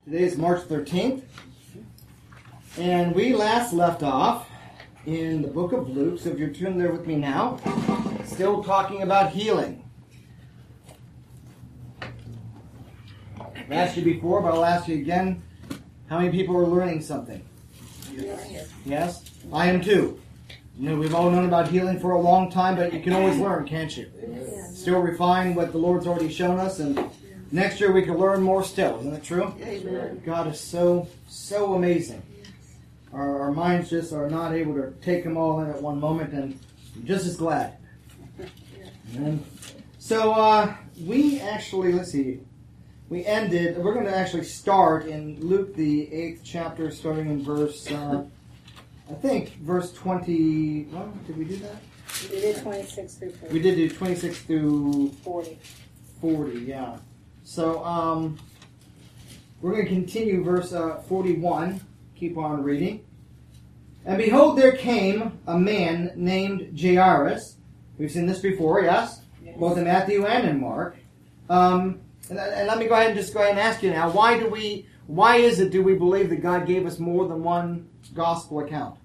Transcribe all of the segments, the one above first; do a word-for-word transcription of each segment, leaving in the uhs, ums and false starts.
Today is March thirteenth, and we last left off in the book of Luke, so if you're tuned there with me now, still talking about healing. I've asked you before, but I'll ask you again, how many people are learning something? Yes. Yes? I am too. You know, we've all known about healing for a long time, but you can always learn, can't you? Yes. Still refine what the Lord's already shown us, and next year we can learn more still. Isn't it true? Amen. God is so, so amazing. Our, our minds just are not able to take them all in at one moment, and I'm just as glad. Amen. So uh, we actually, let's see, we ended, we're going to actually start in Luke the eighth chapter, starting in verse, uh, I think, verse twenty, well, did we do that? We did twenty-six through forty. We did do twenty-six through forty. forty, yeah. So, um, we're going to continue verse uh, forty-one. Keep on reading. And behold, there came a man named Jairus. We've seen this before, yes? yes. Both in Matthew and in Mark. Um, and, and let me go ahead and just go ahead and ask you now, why do we, why is it do we believe that God gave us more than one gospel account?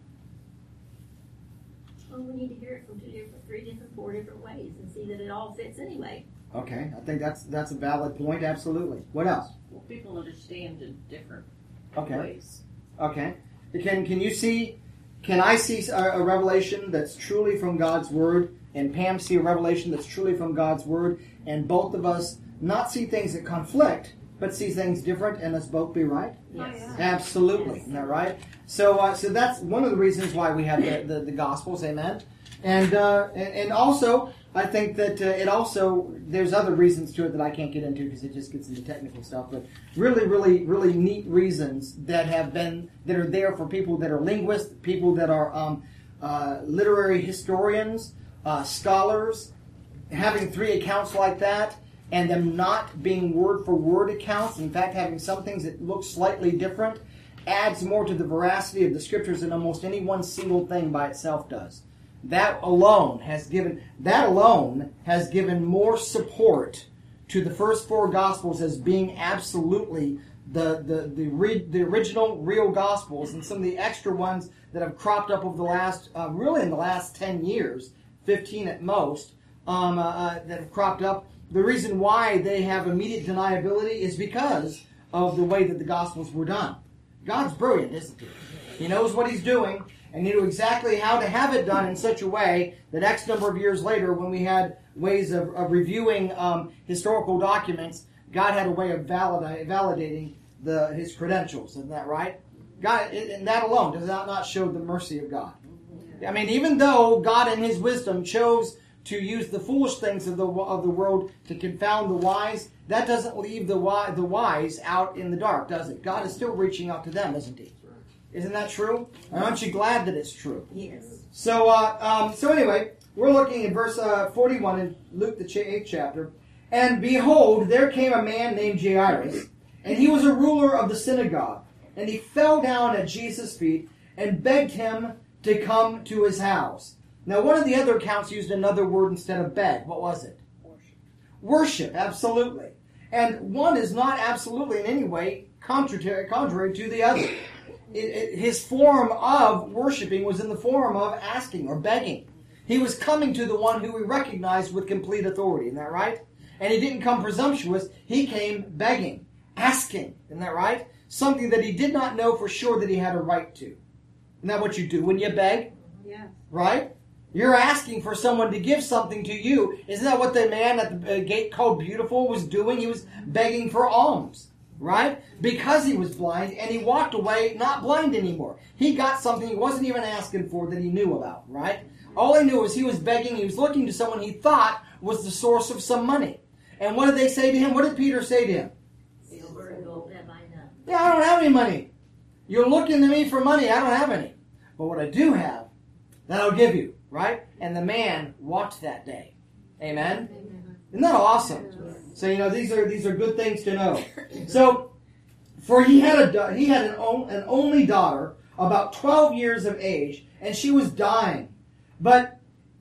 Well, we need to hear it from two different, three different, four different ways and see that it all fits anyway. Okay, I think that's that's a valid point, absolutely. What else? Well, people understand in different okay. ways. Okay. Can can you see, can I see a, a revelation that's truly from God's Word, and Pam see a revelation that's truly from God's Word, and both of us not see things that conflict, but see things different, and us both be right? Yes. Absolutely. Yes. Isn't that right? So uh, so that's one of the reasons why we have the, the, the Gospels, amen? And, uh, and, and also, I think that uh, it also, there's other reasons to it that I can't get into because it just gets into technical stuff, but really, really, really neat reasons that have been, that are there for people that are linguists, people that are um, uh, literary historians, uh, scholars, having three accounts like that, and them not being word-for-word accounts, in fact, having some things that look slightly different, adds more to the veracity of the Scriptures than almost any one single thing by itself does. That alone has given that alone has given more support to the first four Gospels as being absolutely the the the, re, the original real Gospels, and some of the extra ones that have cropped up over the last uh, really in the last ten years, fifteen at most, um, uh, uh, that have cropped up. The reason why they have immediate deniability is because of the way that the Gospels were done. God's brilliant, isn't he? He knows what he's doing. And he knew exactly how to have it done in such a way that X number of years later, when we had ways of, of reviewing um, historical documents, God had a way of validate, validating the, his credentials. Isn't that right? God, and that alone does not, not show the mercy of God. I mean, even though God in his wisdom chose to use the foolish things of the of the world to confound the wise, that doesn't leave the wise, the wise out in the dark, does it? God is still reaching out to them, isn't he? Isn't that true? And aren't you glad that it's true? Yes. So, uh, um, so anyway, we're looking at verse uh, forty-one in Luke the eighth chapter. And behold, there came a man named Jairus, and he was a ruler of the synagogue. And he fell down at Jesus' feet and begged him to come to his house. Now, one of the other accounts used another word instead of beg. What was it? Worship. Worship, absolutely. And one is not absolutely in any way contrary, contrary to the other. It, it, his form of worshiping was in the form of asking or begging. He was coming to the one who he recognized with complete authority. Isn't that right? And he didn't come presumptuous. He came begging, asking. Isn't that right? Something that he did not know for sure that he had a right to. Isn't that what you do when you beg? Yeah. Right? You're asking for someone to give something to you. Isn't that what the man at the gate called Beautiful was doing? He was begging for alms. Right? Because he was blind, and he walked away not blind anymore. He got something he wasn't even asking for that he knew about, right? All he knew was he was begging, he was looking to someone he thought was the source of some money. And what did they say to him? What did Peter say to him? Silver and gold have I none. Yeah, I don't have any money. You're looking to me for money, I don't have any. But what I do have, that I'll give you, right? And the man walked that day. Amen? Amen. Isn't that awesome? So, you know, these are these are good things to know. So, for he had a he had an, an only daughter, about twelve years of age, and she was dying. But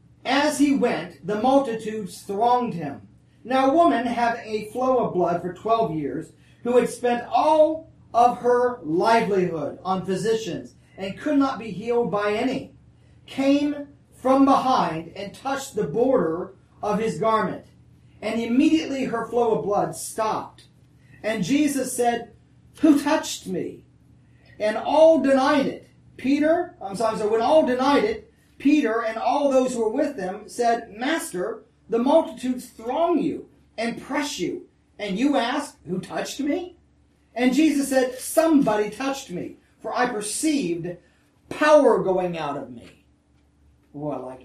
as he went, the multitudes thronged him. Now, a woman had a flow of blood for twelve years, who had spent all of her livelihood on physicians, and could not be healed by any, came from behind and touched the border of his garment. And immediately her flow of blood stopped. And Jesus said, "Who touched me?" And all denied it. Peter, I'm sorry, so when all denied it, Peter and all those who were with them said, "Master, the multitudes throng you and press you, and you ask, 'Who touched me?'" And Jesus said, "Somebody touched me, for I perceived power going out of me." Oh, I like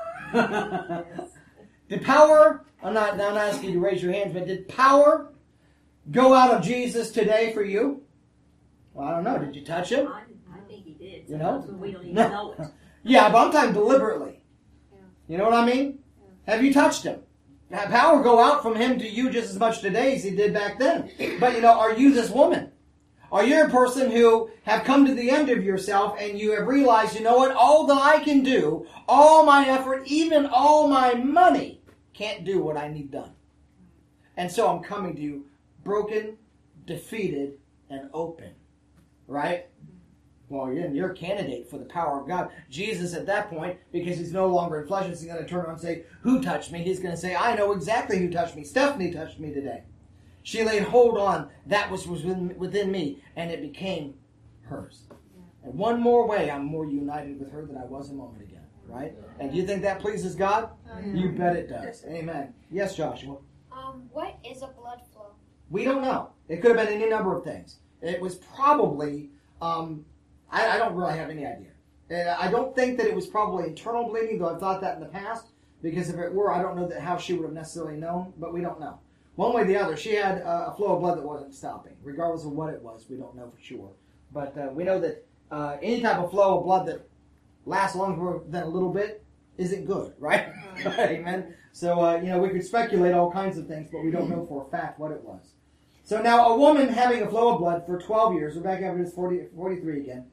it. Did power, I'm not, I'm not asking you to raise your hands, but did power go out of Jesus today for you? Well, I don't know. Did you touch him? I, I think he did. You know? Sometimes we don't even No. know it. Yeah, but I'm talking deliberately. Yeah. You know what I mean? Have you touched him? Now, power go out from him to you just as much today as he did back then. But, you know, are you this woman? Are you a person who have come to the end of yourself and you have realized, you know what, all that I can do, all my effort, even all my money, can't do what I need done. And so I'm coming to you broken, defeated, and open. Right? Well, you're, you're a candidate for the power of God. Jesus at that point, because he's no longer in flesh, he's going to turn around and say, "Who touched me?" He's going to say, "I know exactly who touched me. Stephanie touched me today. She laid hold on that which was within, within me, and it became hers." And one more way, I'm more united with her than I was a moment ago. Right? And do you think that pleases God? You bet it does. Amen. Yes, Joshua? Um, what is a blood flow? We don't know. It could have been any number of things. It was probably... Um, I, I don't really have any idea. Uh, I don't think that it was probably internal bleeding, though I've thought that in the past. Because if it were, I don't know that how she would have necessarily known, but we don't know. One way or the other, she had uh, a flow of blood that wasn't stopping. Regardless of what it was, we don't know for sure. But uh, we know that uh, any type of flow of blood that lasts longer than a little bit isn't good, right? Amen. So, uh, you know, we could speculate all kinds of things, but we don't know for a fact what it was. So now a woman having a flow of blood for twelve years, we're back over to forty, forty-three again,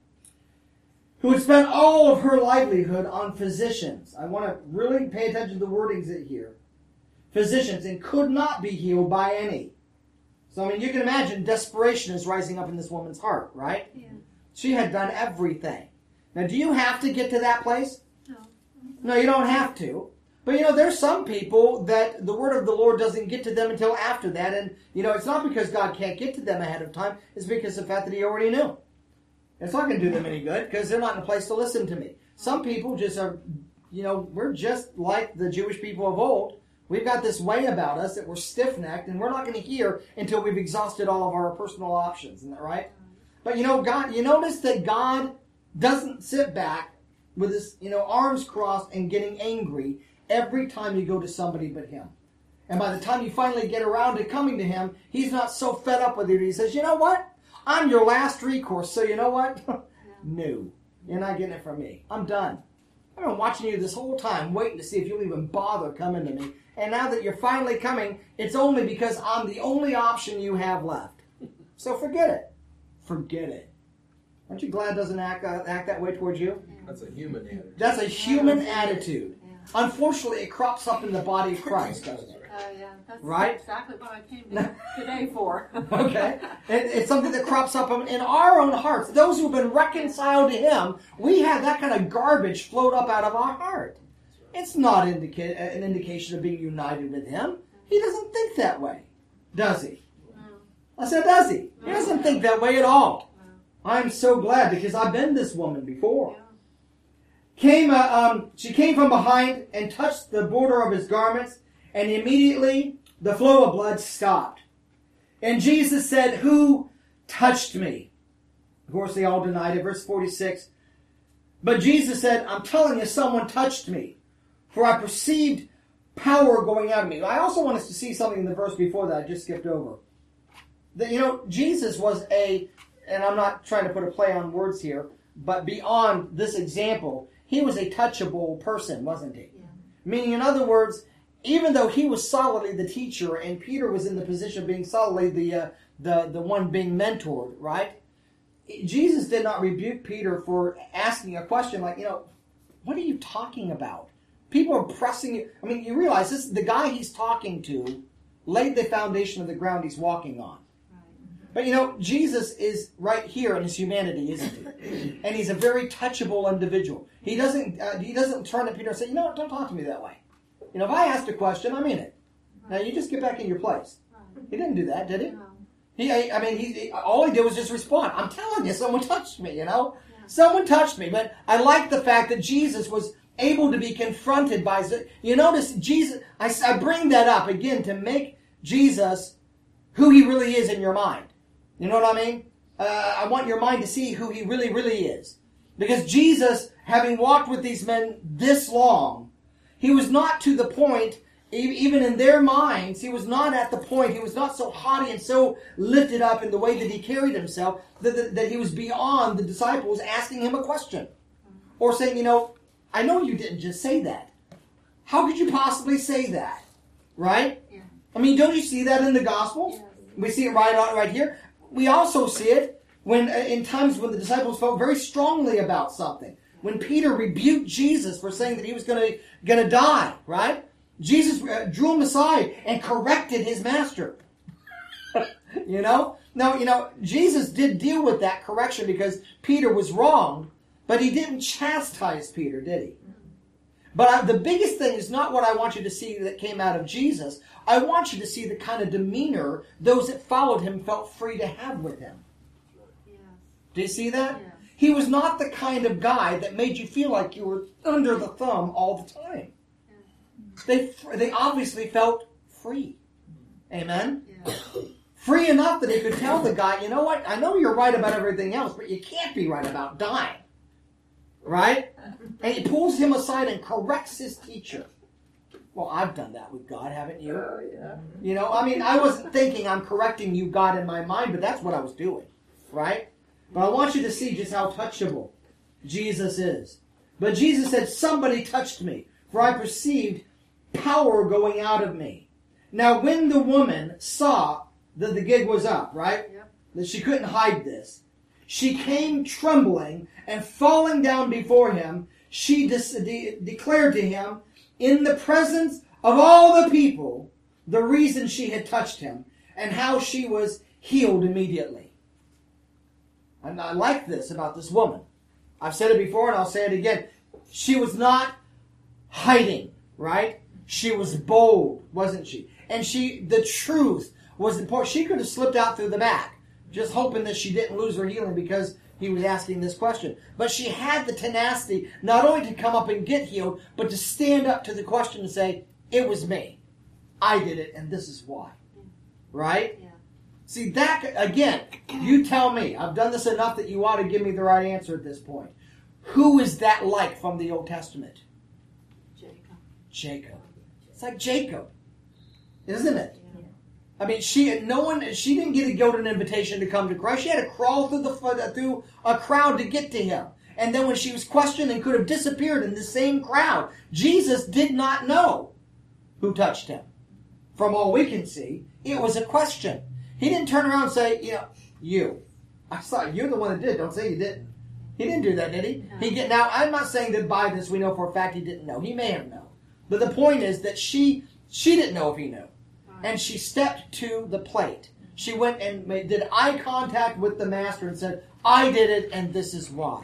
who had spent all of her livelihood on physicians. I want to really pay attention to the wordings here. Physicians, and could not be healed by any. So, I mean, you can imagine desperation is rising up in this woman's heart, right? Yeah. She had done everything. Now, do you have to get to that place? No. No, you don't have to. But, you know, there's some people that the word of the Lord doesn't get to them until after that. And, you know, it's not because God can't get to them ahead of time. It's because of the fact that he already knew. It's not going to do them any good because they're not in a place to listen to me. Some people just are, you know, we're just like the Jewish people of old. We've got this way about us that we're stiff-necked and we're not going to hear until we've exhausted all of our personal options. Isn't that right? But, you know, God, you notice that God doesn't sit back with his, you know, arms crossed and getting angry every time you go to somebody but him. And by the time you finally get around to coming to him, he's not so fed up with you. He says, you know what? I'm your last recourse, so you know what? No, you're not getting it from me. I'm done. I've been watching you this whole time, waiting to see if you'll even bother coming to me. And now that you're finally coming, it's only because I'm the only option you have left. So forget it. Forget it. Aren't you glad it doesn't act, uh, act that way towards you? That's a human attitude. That's a human attitude. Unfortunately, it crops up in the body of Christ, doesn't it? Uh, yeah, that's Right? exactly what I came to today for. Okay? It, it's something that crops up in our own hearts. Those who have been reconciled to him, we have that kind of garbage float up out of our heart. It's not indica- an indication of being united with him. He doesn't think that way, does he? I said, does he? He doesn't think that way at all. I'm so glad because I've been this woman before. Came, uh, um, she came from behind and touched the border of his garments, and immediately the flow of blood stopped. And Jesus said, who touched me? Of course, they all denied it. Verse forty-six. But Jesus said, I'm telling you, someone touched me, for I perceived power going out of me. I also want us to see something in the verse before that I just skipped over. That, you know, Jesus was a, and I'm not trying to put a play on words here, but beyond this example, he was a touchable person, wasn't he? Yeah. Meaning, in other words, even though he was solidly the teacher and Peter was in the position of being solidly the uh, the the one being mentored, right? Jesus did not rebuke Peter for asking a question like, you know, what are you talking about? People are pressing you. I mean, you realize this the guy he's talking to laid the foundation of the ground he's walking on. But you know, Jesus is right here in his humanity, isn't he? And he's a very touchable individual. He doesn't uh, he doesn't turn to Peter and say, you know what, don't talk to me that way. You know, if I asked a question, I mean it. Now you just get back in your place. He didn't do that, did he? No. He, I mean, he, he all he did was just respond. I'm telling you, someone touched me, you know? Someone touched me. But I like the fact that Jesus was able to be confronted by, you notice, Jesus, I, I bring that up again to make Jesus who he really is in your mind. You know what I mean? Uh, I want your mind to see who he really, really is. Because Jesus, having walked with these men this long, he was not to the point, even in their minds, he was not at the point, he was not so haughty and so lifted up in the way that he carried himself, that, that, that he was beyond the disciples asking him a question. Or saying, you know, I know you didn't just say that. How could you possibly say that? Right? Yeah. I mean, don't you see that in the Gospels? Yes. We see it right on, right here. We also see it when uh, in times when the disciples felt very strongly about something. When Peter rebuked Jesus for saying that he was going to going to die, right? Jesus uh, drew him aside and corrected his master. You know? Now, you know, Jesus did deal with that correction because Peter was wrong, but he didn't chastise Peter, did he? But I, the biggest thing is not what I want you to see that came out of Jesus. I want you to see the kind of demeanor those that followed him felt free to have with him. Yes. Do you see that? Yeah. He was not the kind of guy that made you feel like you were under the thumb all the time. They they obviously felt free. Amen? Yeah. Free enough that he could tell the guy, you know what, I know you're right about everything else, but you can't be right about dying. Right? And he pulls him aside and corrects his teacher. Well, I've done that with God, haven't you? Oh, yeah. You know, I mean, I wasn't thinking I'm correcting you, God, in my mind, but that's what I was doing. Right? But I want you to see just how touchable Jesus is. But Jesus said, somebody touched me, for I perceived power going out of me. Now, when the woman saw that the gig was up, right? Yep. That she couldn't hide this, she came trembling and falling down before him. She de- de- declared to him in the presence of all the people the reason she had touched him and how she was healed immediately. And I like this about this woman. I've said it before and I'll say it again. She was not hiding, right? She was bold, wasn't she? And she, the truth was important. She could have slipped out through the back, just hoping that she didn't lose her healing because he was asking this question. But she had the tenacity not only to come up and get healed, but to stand up to the question and say, it was me. I did it, and this is why. Right? Yeah. See, that, again, you tell me. I've done this enough that you ought to give me the right answer at this point. Who is that like from the Old Testament? Jacob. Jacob. It's like Jacob, isn't it? Yeah. I mean, she no one. She didn't get a golden invitation to come to Christ. She had to crawl through the through a crowd to get to him. And then when she was questioned and could have disappeared in the same crowd, Jesus did not know who touched him. From all we can see, it was a question. He didn't turn around and say, you know, you. I saw you're the one that did. Don't say you didn't. He didn't do that, did he? No. He get now. I'm not saying that by this we know for a fact he didn't know. He may have known. But the point is that she she didn't know if he knew. And she stepped to the plate. She went and made, did eye contact with the master and said, I did it and this is why.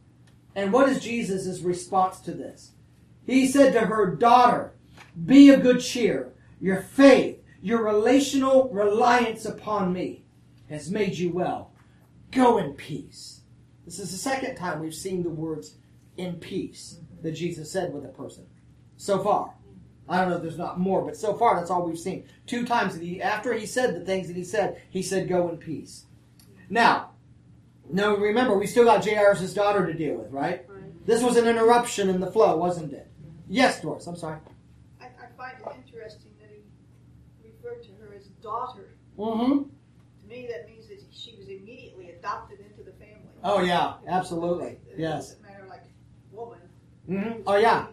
And what is Jesus' response to this? He said to her, daughter, be of good cheer. Your faith, your relational reliance upon me has made you well. Go in peace. This is the second time we've seen the words in peace that Jesus said with a person. So far. I don't know if there's not more, but so far that's all we've seen. Two times that he, after he said the things that he said, he said, go in peace. Now, now remember, we still got Jairus' daughter to deal with, right? Right. This was an interruption in the flow, wasn't it? Yes, Doris, I'm sorry. I, I find it interesting that he referred to her as daughter. Mm-hmm. To me, that means that she was immediately adopted into the family. Oh, yeah, absolutely. It Yes. doesn't matter like woman. Mm-hmm. Oh, yeah.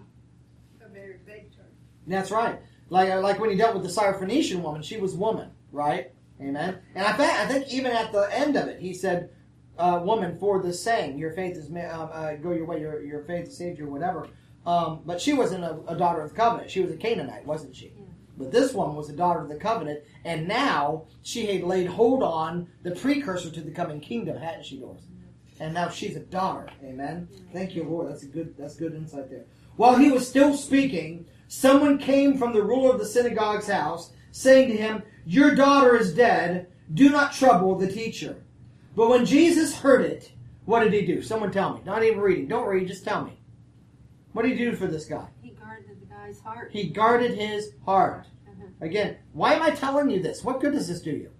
A very vague term. That's right. Like like when he dealt with the Syrophoenician woman, she was woman, right? Amen. And I think I think even at the end of it, he said, uh, "Woman, for the saying, your faith is uh, uh, go your way, your your faith has saved you, or whatever." Um, but she wasn't a, a daughter of the covenant; she was a Canaanite, wasn't she? But this one was a daughter of the covenant, and now she had laid hold on the precursor to the coming kingdom, hadn't she, Doris? And now she's a daughter. Amen. Thank you, Lord. That's a good. That's good insight there. While he was still speaking, someone came from the ruler of the synagogue's house, saying to him, "Your daughter is dead. Do not trouble the teacher." But when Jesus heard it, what did he do? Someone tell me. Not even reading. Don't read. Just tell me. What did he do for this guy? He guarded the guy's heart. He guarded his heart. Uh-huh. Again, why am I telling you this? What good does this do you?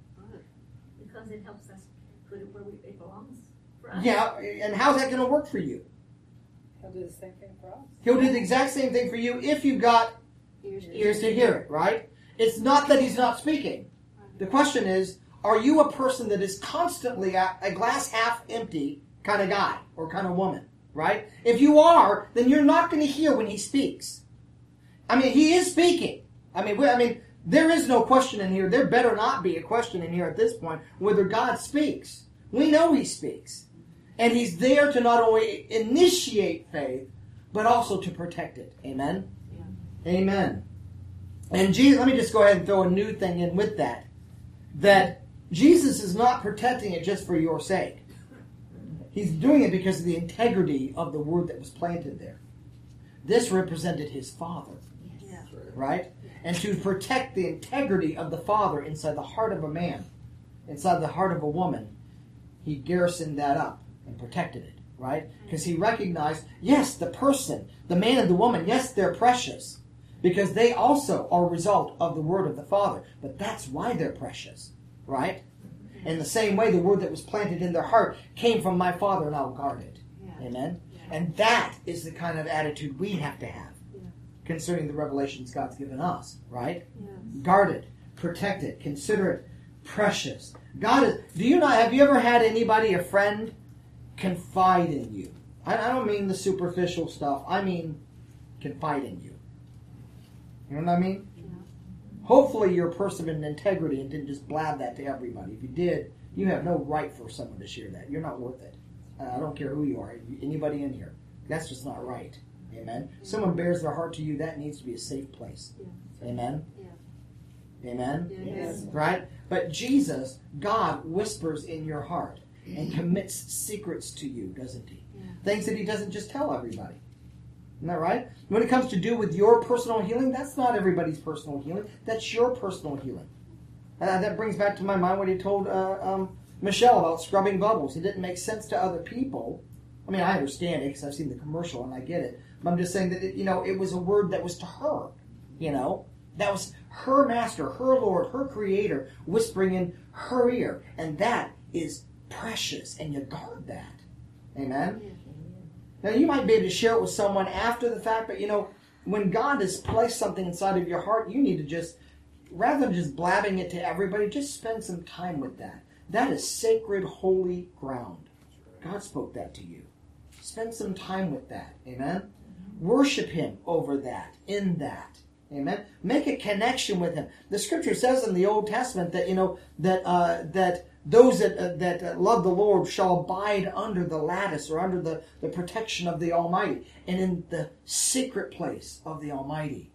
Because it helps us put it where we, it belongs for us. Yeah, and how's that going to work for you? He'll do the same thing for us. He'll do the exact same thing for you if you've got Ears, ears to hear it, right? It's not that he's not speaking. The question is, are you a person that is constantly a, a glass half empty kind of guy or kind of woman, right? If you are, then you're not going to hear when he speaks. I mean, he is speaking. I mean, we, I mean, there is no question in here. There better not be a question in here at this point whether God speaks. We know he speaks. And he's there to not only initiate faith, but also to protect it. Amen? Yeah. Amen. And Jesus, let me just go ahead and throw a new thing in with that. That Jesus is not protecting it just for your sake. He's doing it because of the integrity of the word that was planted there. This represented his Father. Yeah. Right? And to protect the integrity of the Father inside the heart of a man, inside the heart of a woman, he garrisoned that up and protected it, right? Because he recognized, yes, the person, the man and the woman, yes, they're precious. Because they also are a result of the word of the Father. But that's why they're precious, right? In the same way, the word that was planted in their heart came from my Father, and I'll guard it. Yeah. Amen? Yeah. And that is the kind of attitude we have to have yeah. concerning the revelations God's given us, right? Yes. Guard it, protect it, consider it precious. God is. Do you not? Have you ever had anybody, a friend, confide in you? I, I don't mean the superficial stuff. I mean confide in you. You know what I mean? Yeah. Hopefully you're a person of integrity and didn't just blab that to everybody. If you did, you have no right for someone to share that. You're not worth it. Uh, I don't care who you are. Anybody in here. That's just not right. Amen? Yeah. Someone bears their heart to you, that needs to be a safe place. Yeah. Amen? Yeah. Amen? Yes. Right? But Jesus, God, whispers in your heart and commits secrets to you, doesn't he? Yeah. Things that he doesn't just tell everybody. Isn't that right? When it comes to do with your personal healing, that's not everybody's personal healing. That's your personal healing. Uh, that brings back to my mind what he told uh, um, Michelle about scrubbing bubbles. It didn't make sense to other people. I mean, I understand it because I've seen the commercial and I get it. But I'm just saying that, it, you know, it was a word that was to her. You know, that was her master, her Lord, her creator whispering in her ear. And that is precious. And you guard that. Amen? Yeah. Now, you might be able to share it with someone after the fact, but, you know, when God has placed something inside of your heart, you need to just, rather than just blabbing it to everybody, just spend some time with that. That is sacred, holy ground. God spoke that to you. Spend some time with that. Amen? Worship him over that, in that. Amen? Make a connection with him. The scripture says in the Old Testament that, you know, that uh, that those that uh, that uh, love the Lord shall abide under the lattice or under the, the protection of the Almighty and in the secret place of the Almighty.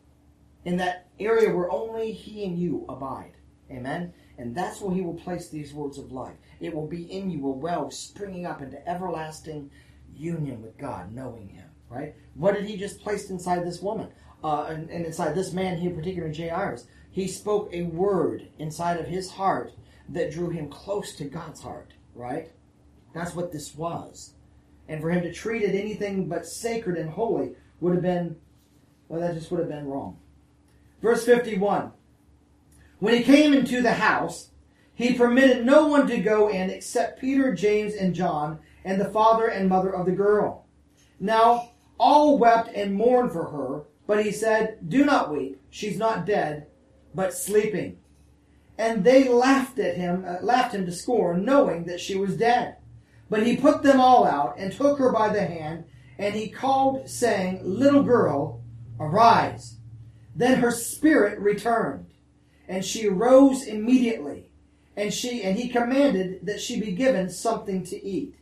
In that area where only he and you abide. Amen? And that's where he will place these words of life. It will be in you a well springing up into everlasting union with God, knowing him. Right? What did he just place inside this woman? Uh, and, and inside this man here, particularly Jairus? He spoke a word inside of his heart that drew him close to God's heart, right? That's what this was. And for him to treat it anything but sacred and holy would have been, well, that just would have been wrong. Verse fifty-one. When he came into the house, he permitted no one to go in except Peter, James, and John, and the father and mother of the girl. Now, all wept and mourned for her, but he said, "Do not weep. She's not dead, but sleeping." And they laughed at him, uh, laughed him to scorn, knowing that she was dead. But he put them all out and took her by the hand, and he called, saying, "Little girl, arise." Then her spirit returned, and she rose immediately, and she and he commanded that she be given something to eat.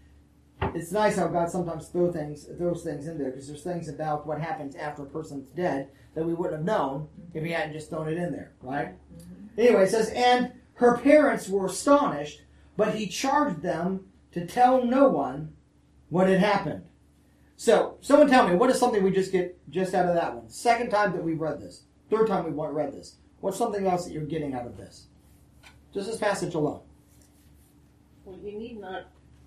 It's nice how God sometimes throws things, throws things in there, because there's things about what happens after a person's dead that we wouldn't have known if he hadn't just thrown it in there, right? Anyway, it says, and her parents were astonished, but he charged them to tell no one what had happened. So, someone tell me, what is something we just get just out of that one? Second time that we've read this. Third time we've read this. What's something else that you're getting out of this? Just this passage alone. Well, you need not,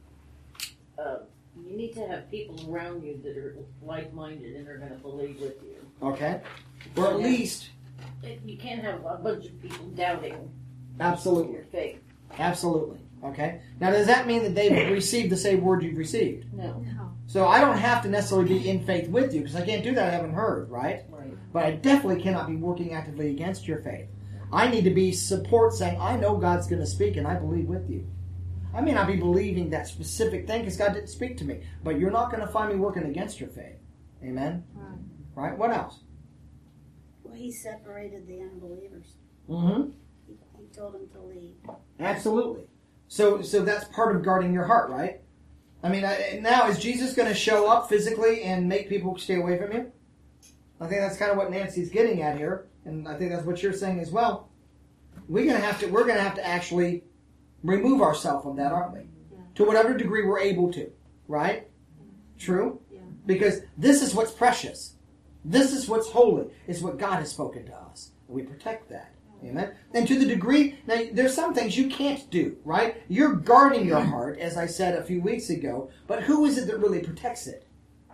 uh, you need to have people around you that are like-minded and are going to believe with you. Okay? Or at least... You can't have a bunch of people doubting Absolutely. your faith. Absolutely. Okay? Now, does that mean that they've received the same word you've received? No. No. So I don't have to necessarily be in faith with you, because I can't do that. I haven't heard, right? Right. But I definitely cannot be working actively against your faith. I need to be support, saying, I know God's going to speak, and I believe with you. I may not be believing that specific thing, because God didn't speak to me. But you're not going to find me working against your faith. Amen? Right. Right? What else? Well, he separated the unbelievers. Mm-hmm. He, he told them to leave. Absolutely. So so that's part of guarding your heart, right? I mean, I, now, is Jesus going to show up physically and make people stay away from you? I think that's kind of what Nancy's getting at here, and I think that's what you're saying as well. We're going to have to. We're going to have to actually remove ourselves from that, aren't we? Yeah. To whatever degree we're able to, right? True. Yeah. Because this is what's precious. This is what's holy. It's what God has spoken to us. And we protect that. Amen. And to the degree, now there's some things you can't do, right? You're guarding your heart, as I said a few weeks ago, but who is it that really protects it?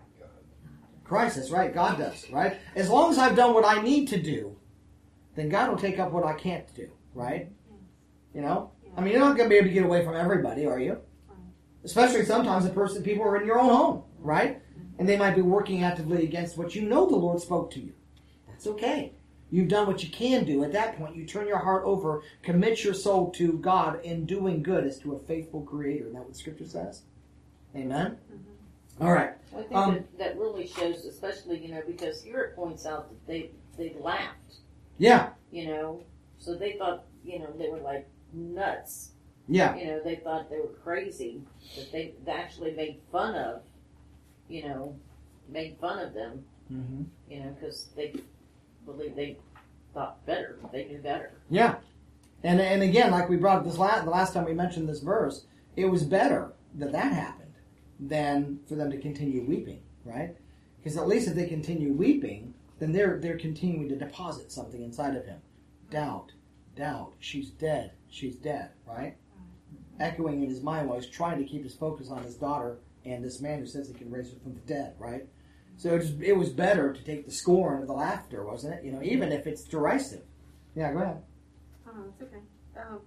Christ. That's right. God does, right? As long as I've done what I need to do, then God will take up what I can't do, right? You know? I mean, you're not going to be able to get away from everybody, are you? Especially sometimes a person, people are in your own home, right? And they might be working actively against what you know the Lord spoke to you. That's okay. You've done what you can do. At that point, you turn your heart over, commit your soul to God in doing good as to a faithful Creator. Isn't that what Scripture says? Amen? Mm-hmm. All right. I think Um, that, that really shows, especially, you know, because here it points out that they, they laughed, Yeah. you know, so they thought, you know, they were like nuts. Yeah. You know, they thought they were crazy, that they, they actually made fun of, you know, made fun of them, Mm-hmm. you know, because they believe they thought better, they knew better. Yeah. And and again, like we brought up this last, the last time we mentioned this verse, it was better that that happened than for them to continue weeping, right? Because at least if they continue weeping, then they're they're continuing to deposit something inside of him. Doubt, doubt, she's dead, she's dead, right? Echoing in his mind while he's trying to keep his focus on his daughter and this man who says he can raise her from the dead, right? So it, just, it was better to take the scorn of the laughter, wasn't it? You know, even if it's derisive. Yeah, go ahead. Oh, it's okay. Um,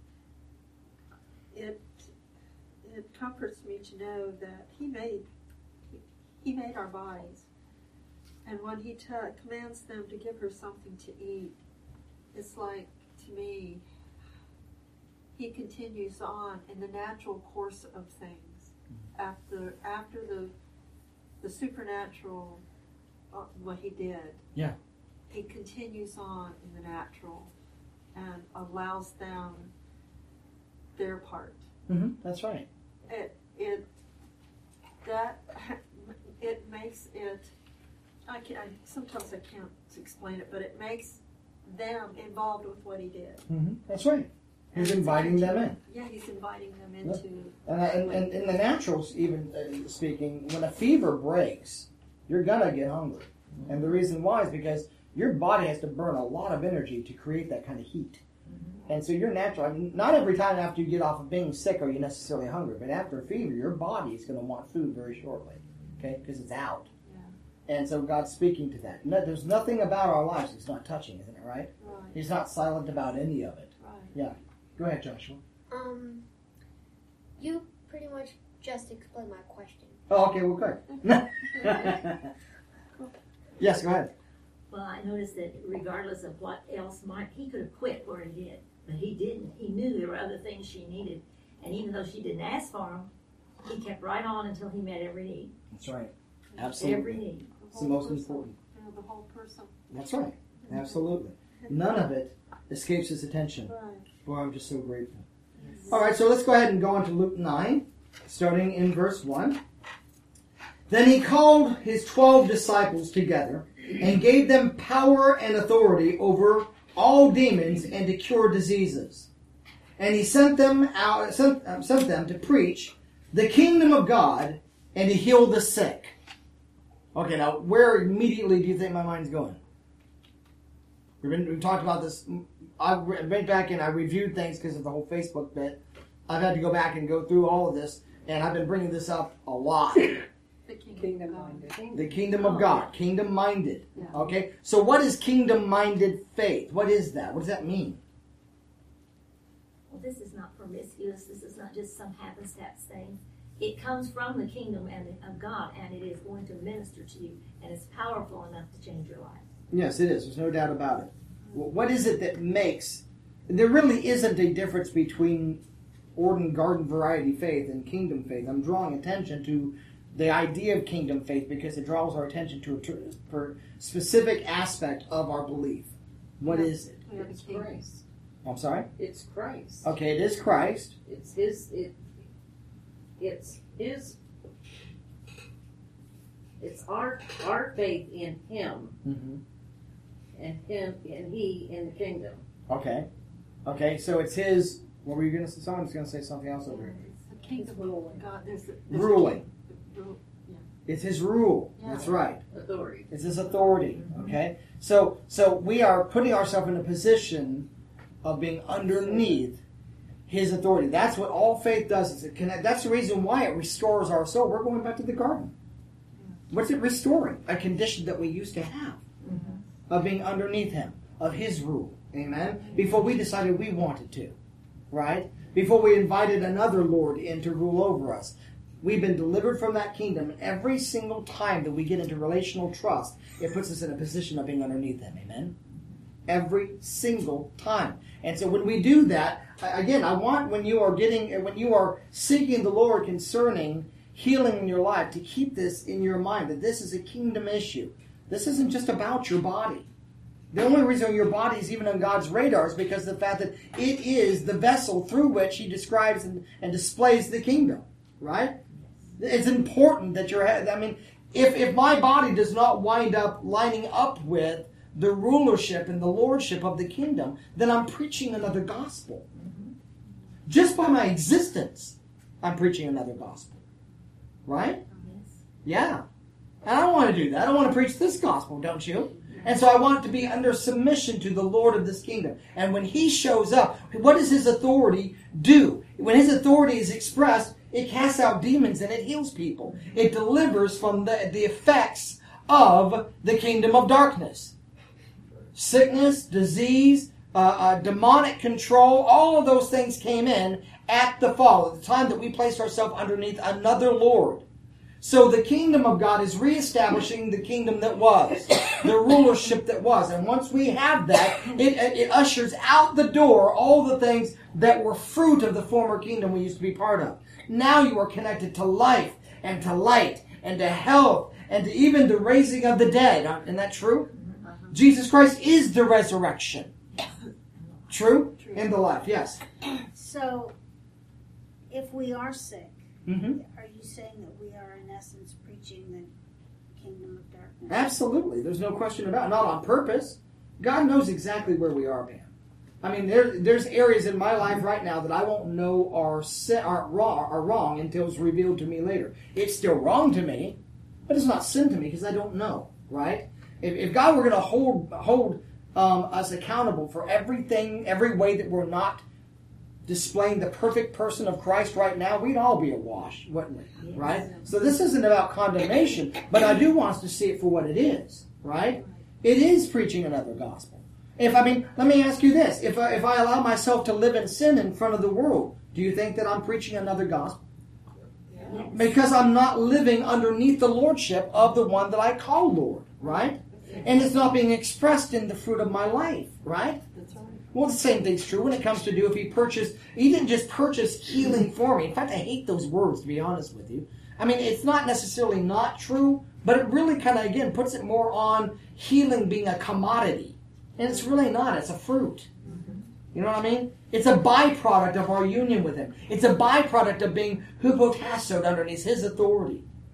it it comforts me to know that He made He made our bodies, and when He t- commands them to give her something to eat, it's like, to me, He continues on in the natural course of things after after the the supernatural, uh, what He did. Yeah. He continues on in the natural and allows them their part. Mm-hmm. That's right. It it that it makes it. I can I, sometimes I can't explain it, but it makes them involved with what He did. Mm-hmm. That's right. He's And inviting them in. Yeah, He's inviting them into. And, and, and in the naturals, even uh, speaking, when a fever breaks, you're going to get hungry. And the reason why is because your body has to burn a lot of energy to create that kind of heat. And so you're natural. I mean, not every time after you get off of being sick are you necessarily hungry. But after a fever, your body is going to want food very shortly. Okay? Because it's out. Yeah. And so God's speaking to that. No, there's nothing about our lives He's not touching, isn't it right? Right. He's not silent about any of it. Right. Yeah. Go ahead, Joshua. Um, you pretty much just explained my question. Oh, okay, well, good. Yes, go ahead. Well, I noticed that regardless of what else might, he could have quit where he did, but he didn't. He knew there were other things she needed, and even though she didn't ask for them, he kept right on until he met every need. That's right. Absolutely. Every need. It's the most person. important. You know, the whole person. That's right. Absolutely. None of it escapes his attention. Right. Boy, I'm just so grateful. All right, so let's go ahead and go on to Luke nine, starting in verse one. Then he called his twelve disciples together and gave them power and authority over all demons and to cure diseases. And he sent them out, sent, uh, sent them to preach the kingdom of God and to heal the sick. Okay, now where immediately do you think my mind's going? We've, been, we've talked about this. I went back and I reviewed things because of the whole Facebook bit. I've had to go back and go through all of this, and I've been bringing this up a lot. The kingdom, Kingdom of God. minded. The kingdom of God. Kingdom minded. Yeah. Okay? So what is kingdom minded faith? What is that? What does that mean? Well, this is not promiscuous. This is not just some happenstance thing. It comes from the kingdom and of God, and it is going to minister to you, and it's powerful enough to change your life. Yes, it is. There's no doubt about it. What is it that makes... There really isn't a difference between ordinary garden variety faith and kingdom faith. I'm drawing attention to the idea of kingdom faith because it draws our attention to a tr- for specific aspect of our belief. What Yeah. is it? We have a It's kingdom. Christ. I'm sorry? It's Christ. Okay, it is Christ. It's his. It. It's his. It's our our faith in him Mm-hmm. and him and he in the kingdom. Okay. Okay, so it's his... What were you going to say? Someone's going to say something else over here. The kingdom of God. There's, a- there's a Ruling. king- ru- It's his rule. Yeah. That's right. Authority. It's his authority. Okay? So so we are putting ourselves in a position of being underneath his authority. That's what all faith does. Is it connect, that's the reason why it restores our soul. We're going back to the garden. What's it restoring? A condition that we used to have. Of being underneath him. Of his rule. Amen? Before we decided we wanted to. Right? Before we invited another Lord in to rule over us. We've been delivered from that kingdom, and every single time that we get into relational trust, it puts us in a position of being underneath him. Amen? Every single time. And so when we do that, again, I want when you are getting, when you are seeking the Lord concerning healing in your life, to keep this in your mind, that this is a kingdom issue. This isn't just about your body. The only reason your body is even on God's radar is because of the fact that it is the vessel through which he describes and, and displays the kingdom. Right? It's important that you're, I mean, if, if my body does not wind up lining up with the rulership and the lordship of the kingdom, then I'm preaching another gospel. Just by my existence, I'm preaching another gospel. Right? Yes. Yeah. And I don't want to do that. I want to preach this gospel, don't you? And so I want it to be under submission to the Lord of this kingdom. And when he shows up, what does his authority do? When his authority is expressed, it casts out demons and it heals people. It delivers from the, the effects of the kingdom of darkness. Sickness, disease, uh, uh, demonic control, all of those things came in at the fall, at the time that we placed ourselves underneath another Lord. So the kingdom of God is reestablishing the kingdom that was, the rulership that was. And once we have that, it, it ushers out the door all the things that were fruit of the former kingdom we used to be part of. Now you are connected to life and to light and to health and to even the raising of the dead. Isn't that true? Jesus Christ is the resurrection. True? In the life, yes. So, if we are sick, Mm-hmm. are you saying that we are in essence preaching the kingdom of darkness? Absolutely. There's no question about it. Not on purpose. God knows exactly where we are, man. I mean, there, there's areas in my life right now that I won't know are, set, are, wrong, are wrong until it's revealed to me later. It's still wrong to me, but it's not sin to me because I don't know, right? If, if God were going to hold hold um, us accountable for everything, every way that we're not displaying the perfect person of Christ right now, we'd all be awash, wouldn't we? Yes. Right? So this isn't about condemnation, but I do want us to see it for what it is, right? It is preaching another gospel. If I mean, let me ask you this: if I, if I allow myself to live in sin in front of the world, do you think that I'm preaching another gospel? Yes. Because I'm not living underneath the lordship of the one that I call Lord, right? And it's not being expressed in the fruit of my life, right? That's right. Well, the same thing's true when it comes to do if he purchased, he didn't just purchase healing for me. In fact, I hate those words, to be honest with you. I mean, it's not necessarily not true, but it really kind of, again, puts it more on healing being a commodity. And it's really not. It's a fruit. You know what I mean? It's a byproduct of our union with him. It's a byproduct of being hupotassoed underneath his authority.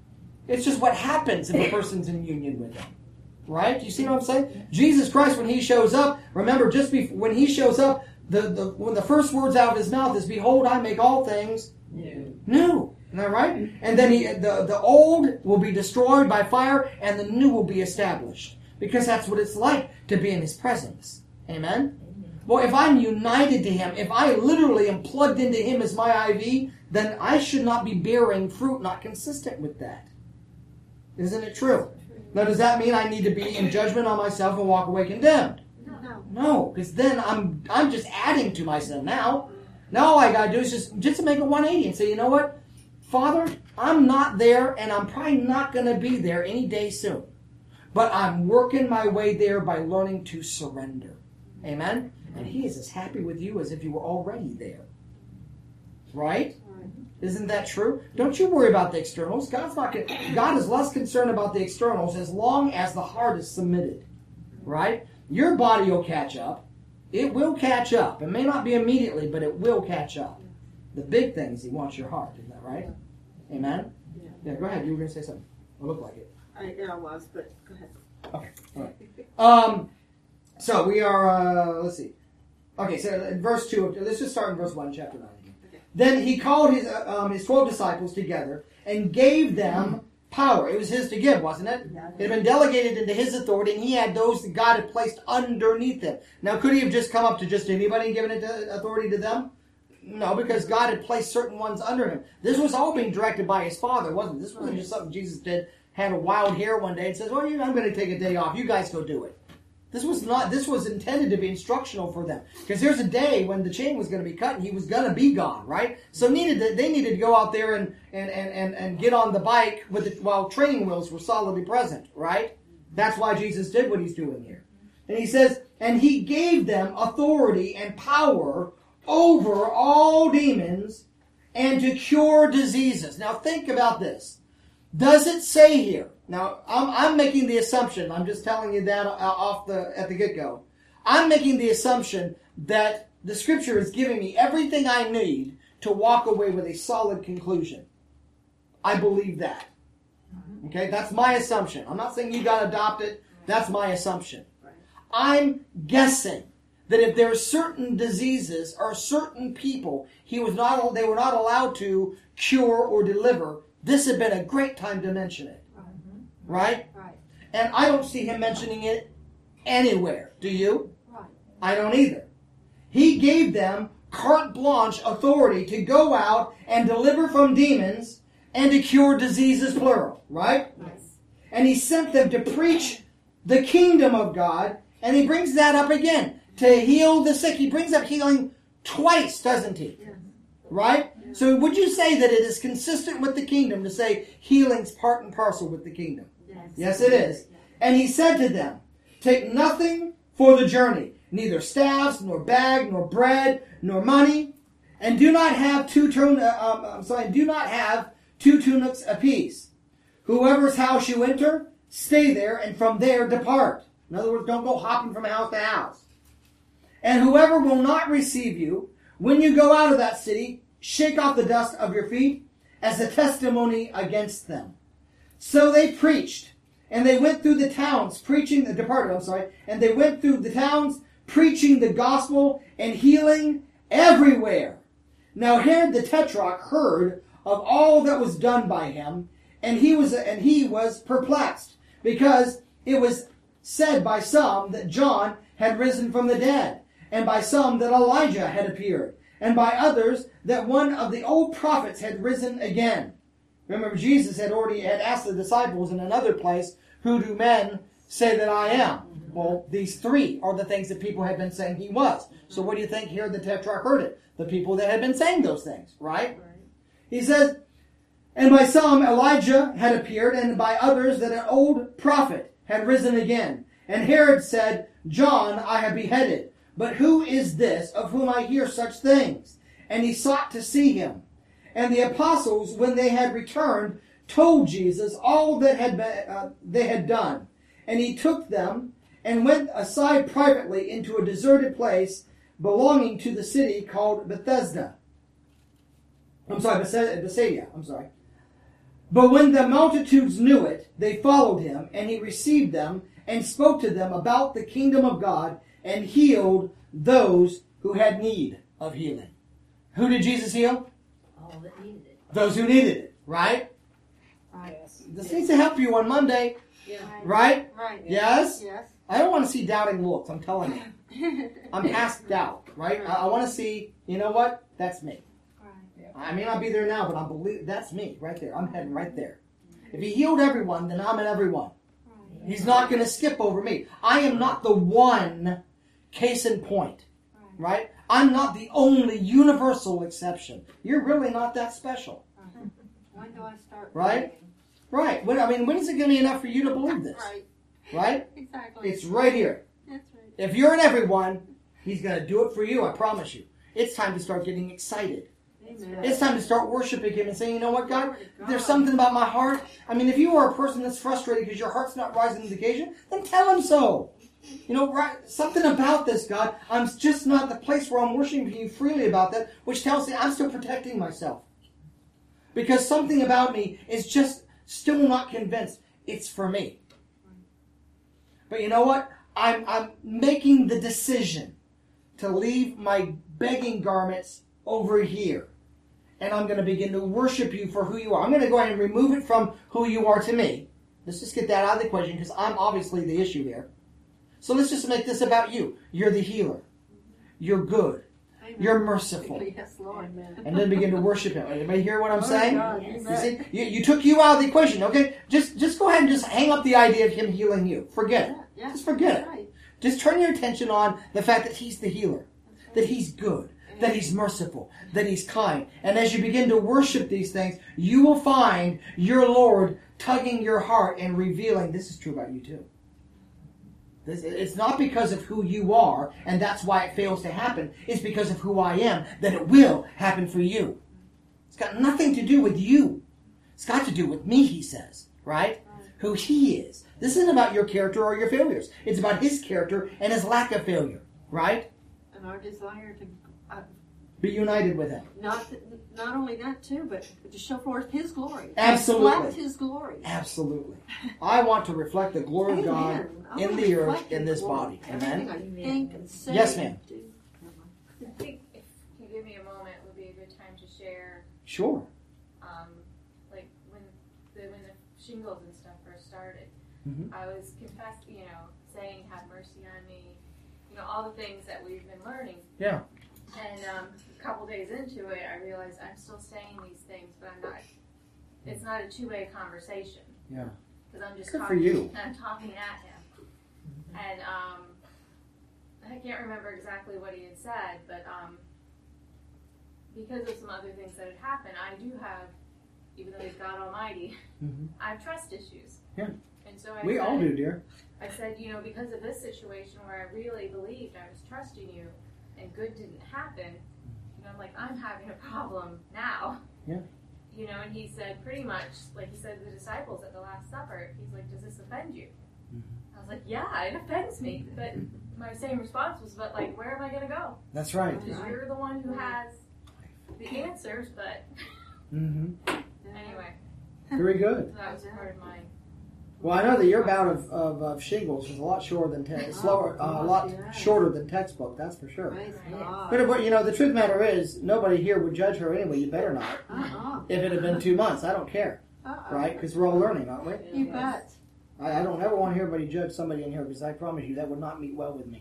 It's just what happens if a person's in union with him. Right? You see what I'm saying? Jesus Christ, when he shows up, remember, just before, when he shows up, the, the when the first words out of his mouth is, "Behold, I make all things New. new." Isn't that right? And then he, the, the old will be destroyed by fire, and the new will be established. Because that's what it's like to be in his presence. Amen? Well, if I'm united to him, if I literally am plugged into him as my I V, then I should not be bearing fruit not consistent with that. Isn't it true? Now, does that mean I need to be in judgment on myself and walk away condemned? No. No, because then I'm I'm just adding to my sin now. Now all I got to do is just, just to make a one eighty and say, you know what? Father, I'm not there, and I'm probably not going to be there any day soon. But I'm working my way there by learning to surrender. Amen? And he is as happy with you as if you were already there. Right? Isn't that true? Don't you worry about the externals. God's not con- God is less concerned about the externals as long as the heart is submitted. Right? Your body will catch up. It will catch up. It may not be immediately, but it will catch up. The big thing is he wants your heart. Isn't that right? Amen? Yeah. Yeah, go ahead. You were going to say something. It looked like it. I, yeah, I was, but go ahead. Okay. All right. Um, so we are, uh, let's see. Okay, so in verse two, let's just start in verse one, chapter nine again. Okay. Then he called his uh, um, his twelve disciples together and gave them power. It was his to give, wasn't it? Yeah. It had been delegated into his authority, and he had those that God had placed underneath him. Now, could he have just come up to just anybody and given it to, authority to them? No, because God had placed certain ones under him. This was all being directed by his Father, wasn't it? This wasn't just something Jesus did, had a wild hair one day and says, "Oh, I'm going to take a day off. You guys go do it." This was not. This was intended to be instructional for them, because there's a day when the chain was going to be cut and he was going to be gone, right? So needed to, they needed to go out there and and, and, and, and get on the bike with it while training wheels were solidly present, right? That's why Jesus did what he's doing here. And he says, and he gave them authority and power over all demons and to cure diseases. Now think about this. Does it say here? Now, I'm, I'm making the assumption, I'm just telling you that off the at the get-go. I'm making the assumption that the Scripture is giving me everything I need to walk away with a solid conclusion. I believe that. Okay, that's my assumption. I'm not saying you got to adopt it. That's my assumption. I'm guessing that if there are certain diseases or certain people he was not, they were not allowed to cure or deliver, this had been a great time to mention it. Right? Right. And I don't see him mentioning it anywhere. Do you? Right. I don't either. He gave them carte blanche authority to go out and deliver from demons and to cure diseases, plural. Right? Yes. And he sent them to preach the kingdom of God. And he brings that up again. To heal the sick. He brings up healing twice, doesn't he? Yes. Right? Yeah. So would you say that it is consistent with the kingdom to say healing's part and parcel with the kingdom? Yes. Yes, it is. And he said to them, take nothing for the journey, neither staffs, nor bag, nor bread, nor money, and do not have two tun- uh, um, I'm sorry, do not have two tunics apiece. Whoever's house you enter, stay there, and from there depart. In other words, don't go hopping from house to house. And whoever will not receive you, when you go out of that city, shake off the dust of your feet as a testimony against them. So they preached, and they went through the towns preaching, the departed, I'm sorry, and they went through the towns preaching the gospel and healing everywhere. Now Herod the Tetrarch heard of all that was done by him, and he was and he was perplexed, because it was said by some that John had risen from the dead, and by some that Elijah had appeared, and by others that one of the old prophets had risen again. Remember, Jesus had already had asked the disciples in another place, who do men say that I am? Well, these three are the things that people had been saying he was. So what do you think here the Tetrarch heard it? The people that had been saying those things, right? Right. He says, and by some Elijah had appeared, and by others that an old prophet had risen again. And Herod said, John I have beheaded, but who is this of whom I hear such things? And he sought to see him. And the apostles, when they had returned, told Jesus all that had been, uh, they had done. And he took them and went aside privately into a deserted place belonging to the city called Bethesda. I'm sorry, Bethsaida. I'm sorry. But when the multitudes knew it, they followed him, and he received them and spoke to them about the kingdom of God and healed those who had need of healing. Who did Jesus heal? All that needed it. Those who needed it, right? Right. This needs to help you on Monday, Yeah. right? Right. Yes? Yes. I don't want to see doubting looks, I'm telling you. I'm past doubt, right? I, I want to see, you know what? That's me. Right. I may not be there now, but I believe that's me right there. I'm heading right there. If he healed everyone, then I'm in everyone. Right. He's not going to skip over me. I am not the one case in point, right? I'm not the only universal exception. You're really not that special, When do I start? Right? believing? right? When, I mean, when is it going to be enough for you to believe this, Right. right? Exactly. It's right here. That's right. If you're in everyone, he's going to do it for you, I promise you. It's time to start getting excited. Amen. It's time to start worshiping him and saying, you know what, God, there's something about my heart. I mean, if you are a person that's frustrated because your heart's not rising to the occasion, then tell him so. You know, right, something about this, God. I'm just not the place where I'm worshiping you freely about that, which tells me I'm still protecting myself. Because something about me is just still not convinced it's for me. But you know what? I'm, I'm making the decision to leave my begging garments over here. And I'm going to begin to worship you for who you are. I'm going to go ahead and remove it from who you are to me. Let's just get that out of the equation because I'm obviously the issue here. So let's just make this about you. You're the healer. You're good. Amen. You're merciful. Yes, Lord. And then begin to worship him. Anybody hear what I'm saying? God, Yes. you You see, bet. you, you took you out of the equation, okay? Just just go ahead and just hang up the idea of him healing you. Forget it. Yeah, Just forget that's it. right. Just turn your attention on the fact that he's the healer, that he's good, that he's merciful, that he's kind. And as you begin to worship these things, you will find your Lord tugging your heart and revealing, this is true about you too. This, it's not because of who you are, and that's why it fails to happen. It's because of who I am, that it will happen for you. It's got nothing to do with you. It's got to do with me, he says, right? Who he is. This isn't about your character or your failures. It's about his character and his lack of failure, right? And our desire to uh, Be united with him. not not only that too, but to show forth His glory. Absolutely. Reflect His glory. Absolutely. I want to reflect the glory of God Amen. I in wanna the earth, reflect in His this glory. body. Everything Amen? I think and say. Yes, ma'am. and do. I think if you give me a moment, it would be a good time to share, Sure. um, like when the when the shingles and stuff first started. Mhm. I was confessed, you know, saying, "Have mercy on me," you know, all the things that we've been learning. Yeah. And um, a couple days into it, I realized I'm still saying these things, but I'm not. It's not a two-way conversation. Yeah. Because I'm just Good for talking. you. I'm talking at him, and um, I can't remember exactly what he had said, but um, because of some other things that had happened, I do have, even though he's God Almighty, Mhm. I have trust issues. Yeah. And so I We said, all do, dear. I said, you know, because of this situation where I really believed I was trusting you, and good didn't happen, you know, I'm like, I'm having a problem now. Yeah. You know, and he said pretty much, like he said to the disciples at the Last Supper, he's like, does this offend you? I was like, yeah, it offends me. But my same response was, but like, where am I going to go? That's right. Because you're the one who has the answers, but Mm-hmm. anyway, Very good. so that was part of my, Well, I know that your bout of, of, of shingles was a lot shorter than te- slower, uh, a lot yeah. shorter than textbook. That's for sure. Praise God. But, but you know, the truth of the matter is, nobody here would judge her anyway. You better not. Uh-uh. If it had been two months, I don't care, Uh-uh. right? Because we're all learning, aren't we? You bet. I, I don't ever want to hear anybody judge somebody in here because I promise you that would not meet well with me,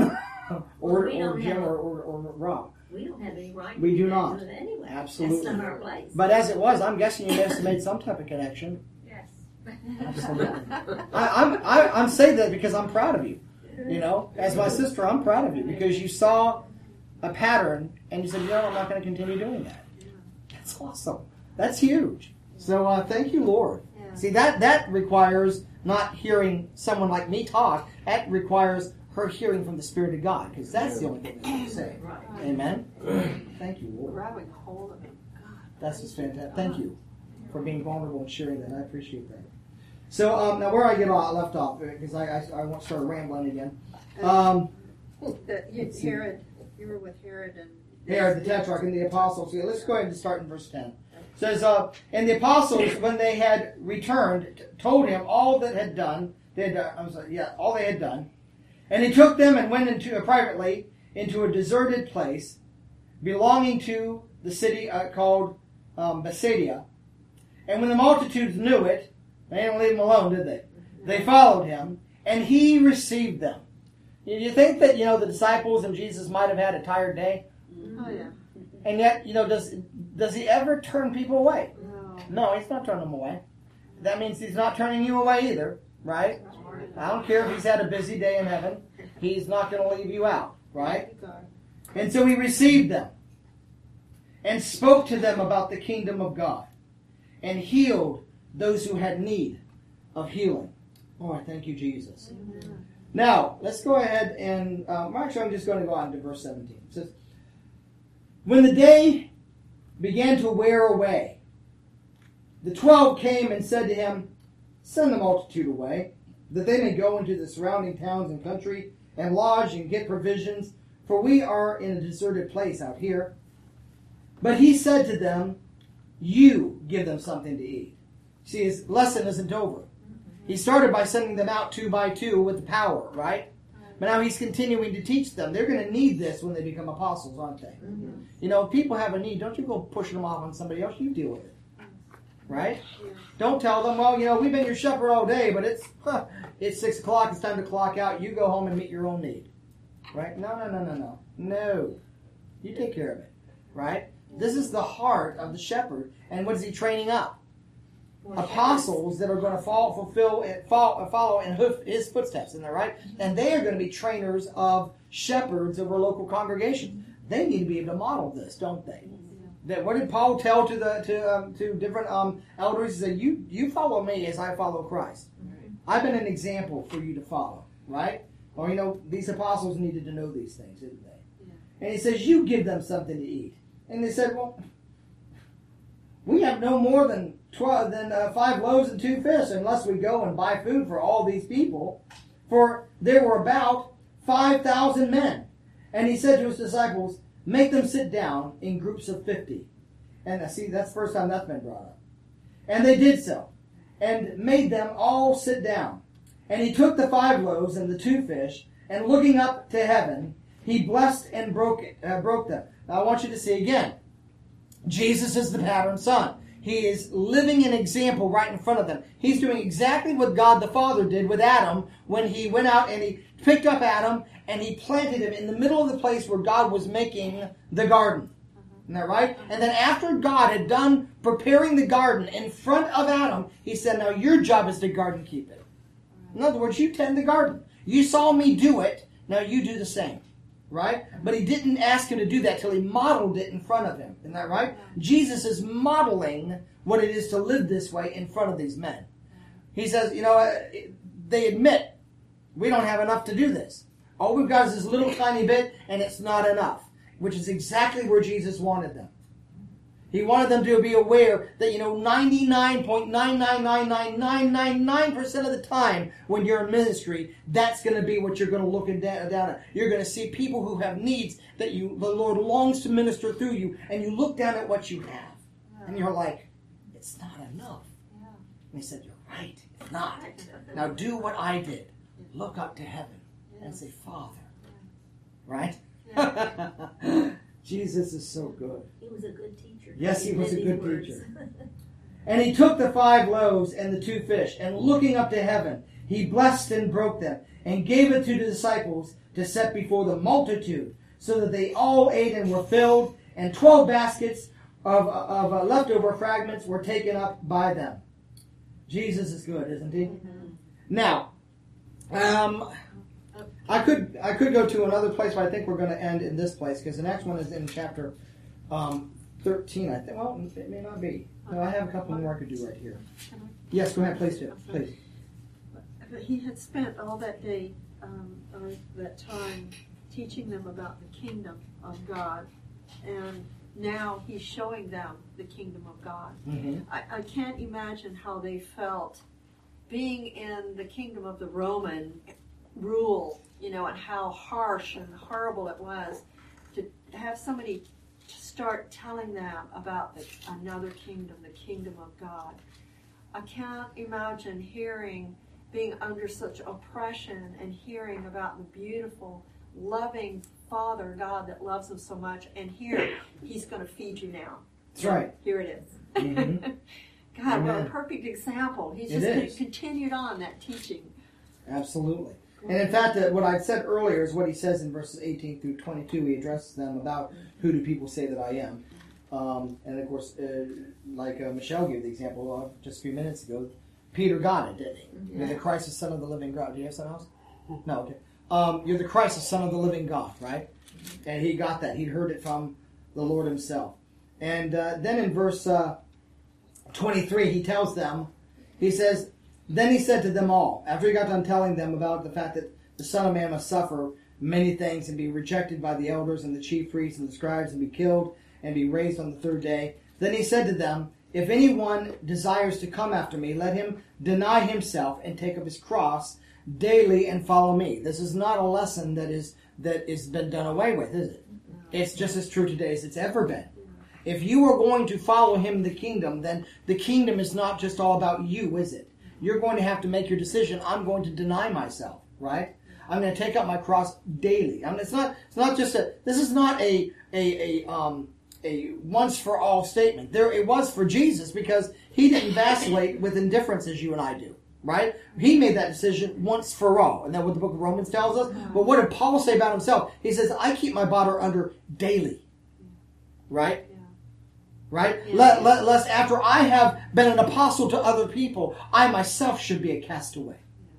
or we or don't Jim have- or, or, or Rob. We don't have any right We to do that not. to it anyway. Absolutely. That's not our place. But as it was, I'm guessing you must have made some type of connection. yes. Absolutely. I, I'm I, I'm saying that because I'm proud of you. You know, as my sister, I'm proud of you because you saw a pattern and you said, you know, I'm not going to continue doing that. That's awesome. That's huge. So uh, thank you, Lord. Yeah. See, that that requires not hearing someone like me talk. That requires her hearing from the Spirit of God because that's the only thing that you say. Right. Amen. Thank you, Lord. Grabbing hold of him. That's just fantastic. Thank you for being vulnerable and sharing that. I appreciate that. So um, now, where I get off, left off because I, I I won't start rambling again. Um, That you, Let's see. Herod, you were with Herod and Herod the Tetrarch and the apostles. Yeah, let's go ahead and start in verse ten. says, uh, and the apostles, when they had returned, t- told him all that had done. They had, uh, I'm sorry, yeah, all they had done. And he took them and went into uh, privately into a deserted place belonging to the city uh, called um, Bethsaida. And when the multitudes knew it, they didn't leave him alone, did they? They followed him, and he received them. Do you think that, you know, the disciples and Jesus might have had a tired day? Oh, yeah. And yet, you know, does does he ever turn people away? No. No, he's not turning them away. That means he's not turning you away either, right? I don't care if he's had a busy day in heaven. He's not going to leave you out, right? And so he received them and spoke to them about the kingdom of God and healed those who had need of healing. Oh, I thank you, Jesus. Amen. Now, let's go ahead and, um, actually I'm just going to go on to verse seventeen. It says, when the day began to wear away, the twelve came and said to him, send the multitude away, that they may go into the surrounding towns and country and lodge and get provisions, for we are in a deserted place out here. But he said to them, you give them something to eat. See, his lesson isn't over. He started by sending them out two by two with the power, right? But now he's continuing to teach them. They're going to need this when they become apostles, aren't they? Mm-hmm. You know, if people have a need, don't you go pushing them off on somebody else. You deal with it. Right? Yeah. Don't tell them, well, you know, we've been your shepherd all day, but it's huh, it's six o'clock, it's time to clock out. You go home and meet your own need. Right? No, no, no, no, no. No. You take care of it. Right? This is the heart of the shepherd. And what is he training up? Apostles that are going to follow, fulfill, follow, follow in his footsteps, isn't that right? And they are going to be trainers of shepherds of our local congregation. They need to be able to model this, don't they? That what did Paul tell to the to um, to different um, elders? He said, "You you follow me as I follow Christ. I've been an example for you to follow, right?" Or you know, these apostles needed to know these things, didn't they? Yeah. And he says, "You give them something to eat." And they said, "Well, we have no more than twelve than uh, five loaves and two fish, unless we go and buy food for all these people." For there were about five thousand men. And he said to his disciples, make them sit down in groups of fifty. And uh, see, that's the first time that's been brought up. And they did so, and made them all sit down. And he took the five loaves and the two fish, and looking up to heaven, he blessed and broke it, uh, broke them. Now I want you to see again. Jesus is the pattern son. He is living an example right in front of them. He's doing exactly what God the Father did with Adam when he went out and he picked up Adam and he planted him in the middle of the place where God was making the garden. Isn't that right? And then after God had done preparing the garden in front of Adam, he said, now your job is to garden keep it. In other words, you tend the garden. You saw me do it, now you do the same. Right? But he didn't ask him to do that till he modeled it in front of him. Isn't that right? Jesus is modeling what it is to live this way in front of these men. He says, you know, they admit, we don't have enough to do this. All we've got is this little tiny bit, and it's not enough. Which is exactly where Jesus wanted them. He wanted them to be aware that, you know, ninety-nine point nine nine nine nine nine nine nine percent of the time when you're in ministry, that's going to be what you're going to look down at. You're going to see people who have needs that you, the Lord longs to minister through you, and you look down at what you have, and you're like, it's not enough. And he said, you're right, it's not. Now do what I did. Look up to heaven and say, Father. Right? Jesus is so good. He was a good teacher. Yes, he, he was a good words. teacher. And he took the five loaves and the two fish, and looking up to heaven, he blessed and broke them, and gave it to the disciples to set before the multitude, so that they all ate and were filled, and twelve baskets of, of uh, leftover fragments were taken up by them. Jesus is good, isn't he? Mm-hmm. Now, um... I could I could go to another place, but I think we're going to end in this place because the next one is in chapter um, thirteen. I think. Well, it may not be. No, I have a couple more I could do right here. Yes, go ahead, please do. Please. But he had spent all that day, um, or that time, teaching them about the kingdom of God, and now he's showing them the kingdom of God. Mm-hmm. I, I can't imagine how they felt being in the kingdom of the Roman rule, you know, and how harsh and horrible it was to have somebody start telling them about the, another kingdom, the kingdom of God. I can't imagine hearing, being under such oppression and hearing about the beautiful, loving Father God that loves them so much, and here He's going to feed you now. That's right. Here it is. Mhm. God, Amen. what a perfect example. He's It just is. continued on that teaching. Absolutely. And in fact, uh, what I said earlier is what he says in verses eighteen through twenty-two. He addresses them about who do people say that I am. Um, and of course, uh, like uh, Michelle gave the example of just a few minutes ago, Peter got it, didn't he? Yeah. You're the Christ, the Son of the living God. Do you have something else? No, okay. Um, you're the Christ, the Son of the living God, right? And he got that. He heard it from the Lord himself. And uh, then in verse uh, twenty-three, he tells them, he says, then he said to them all, after he got done telling them about the fact that the Son of Man must suffer many things and be rejected by the elders and the chief priests and the scribes and be killed and be raised on the third day, then he said to them, if anyone desires to come after me, let him deny himself and take up his cross daily and follow me. This is not a lesson that is that has been done away with, is it? It's just as true today as it's ever been. If you are going to follow him in the kingdom, then the kingdom is not just all about you, is it? You're going to have to make your decision. I'm going to deny myself, right? I'm going to take up my cross daily. I mean, it's not. It's not just a. This is not a a a um a once for all statement. There it was for Jesus because he didn't vacillate with indifference as you and I do, right? He made that decision once for all, and that's what the book of Romans tells us. But what did Paul say about himself? He says, "I keep my body under daily," right? Right? Yeah. Let, let, lest after I have been an apostle to other people, I myself should be a castaway.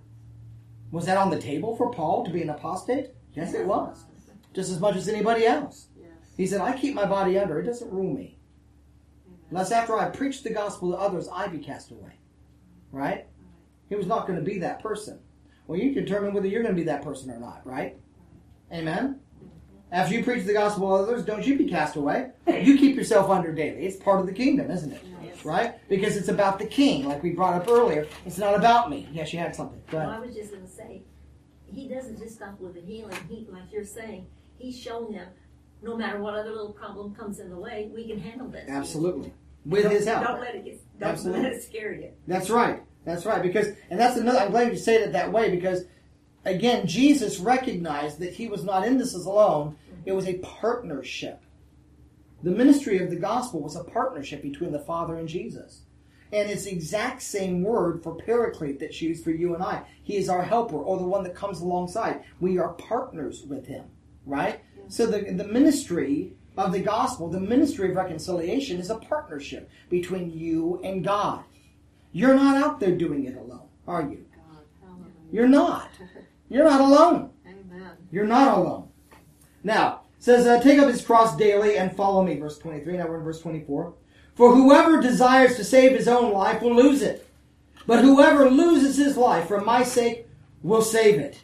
Was that on the table for Paul to be an apostate? Yes, it was. Just as much as anybody else. Yes. He said, I keep my body under. It doesn't rule me. Lest after I preach the gospel to others, I be cast away. Right? He was not going to be that person. Well, you determine whether you're going to be that person or not, right? Amen? After you preach the gospel to others, don't you be cast away. You keep yourself under daily. It's part of the kingdom, isn't it? Yes. Right? Because it's about the king, like we brought up earlier. It's not about me. Yes, you had something. Go Well, ahead. I was just going to say, he doesn't just stop with the healing. He, like you're saying, he's shown them, no matter what other little problem comes in the way, we can handle this. Absolutely. With Don't- his help. Don't let it get, don't Absolutely. let it scare you. That's right. That's right. Because, and that's another, I'm glad you said it that way because, again, Jesus recognized that he was not in this as alone. It was a partnership. The ministry of the gospel was a partnership between the Father and Jesus. And it's the exact same word for paraclete that's used for you and I. He is our helper, or the one that comes alongside. We are partners with him, right? So the, the ministry of the gospel, the ministry of reconciliation is a partnership between you and God. You're not out there doing it alone, are you? God, hallelujah. You're not. You're not alone. Amen. You're not alone. Now, it says, uh, take up his cross daily and follow me, verse twenty-three. Now we're in verse twenty-four. For whoever desires to save his own life will lose it. But whoever loses his life for my sake will save it.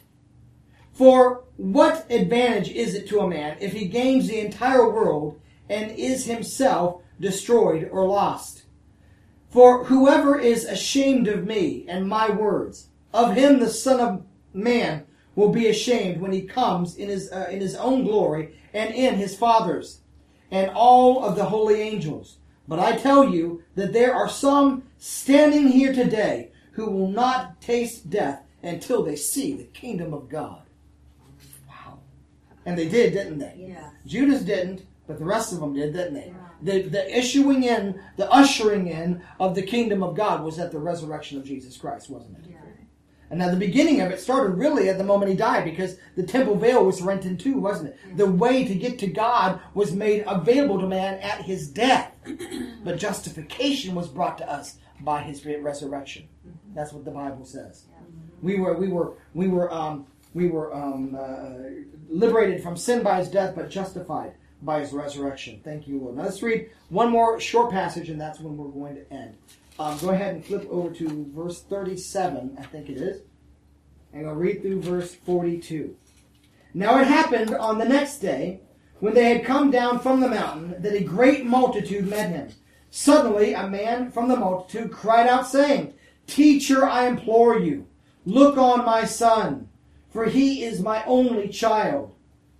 For what advantage is it to a man if he gains the entire world and is himself destroyed or lost? For whoever is ashamed of me and my words, of him the Son of Man will be ashamed when he comes in his uh, in his own glory and in his Father's and all of the holy angels. But I tell you that there are some standing here today who will not taste death until they see the kingdom of God. Wow. And they did, didn't they? Yeah. Judas didn't, but the rest of them did, didn't they? Yeah. The, the issuing in, the ushering in of the kingdom of God was at the resurrection of Jesus Christ, wasn't it? Yeah. And now the beginning of it started really at the moment he died because the temple veil was rent in two, wasn't it? The way to get to God was made available to man at his death. But justification was brought to us by his resurrection. That's what the Bible says. We were we were we were um, we were um, uh, liberated from sin by his death, but justified by his resurrection. Thank you, Lord. Now let's read one more short passage, and that's when we're going to end. Um, go ahead and flip over to verse thirty-seven, I think it is. And I'll read through verse forty-two. Now it happened on the next day, when they had come down from the mountain, that a great multitude met him. Suddenly a man from the multitude cried out, saying, Teacher, I implore you, look on my son, for he is my only child.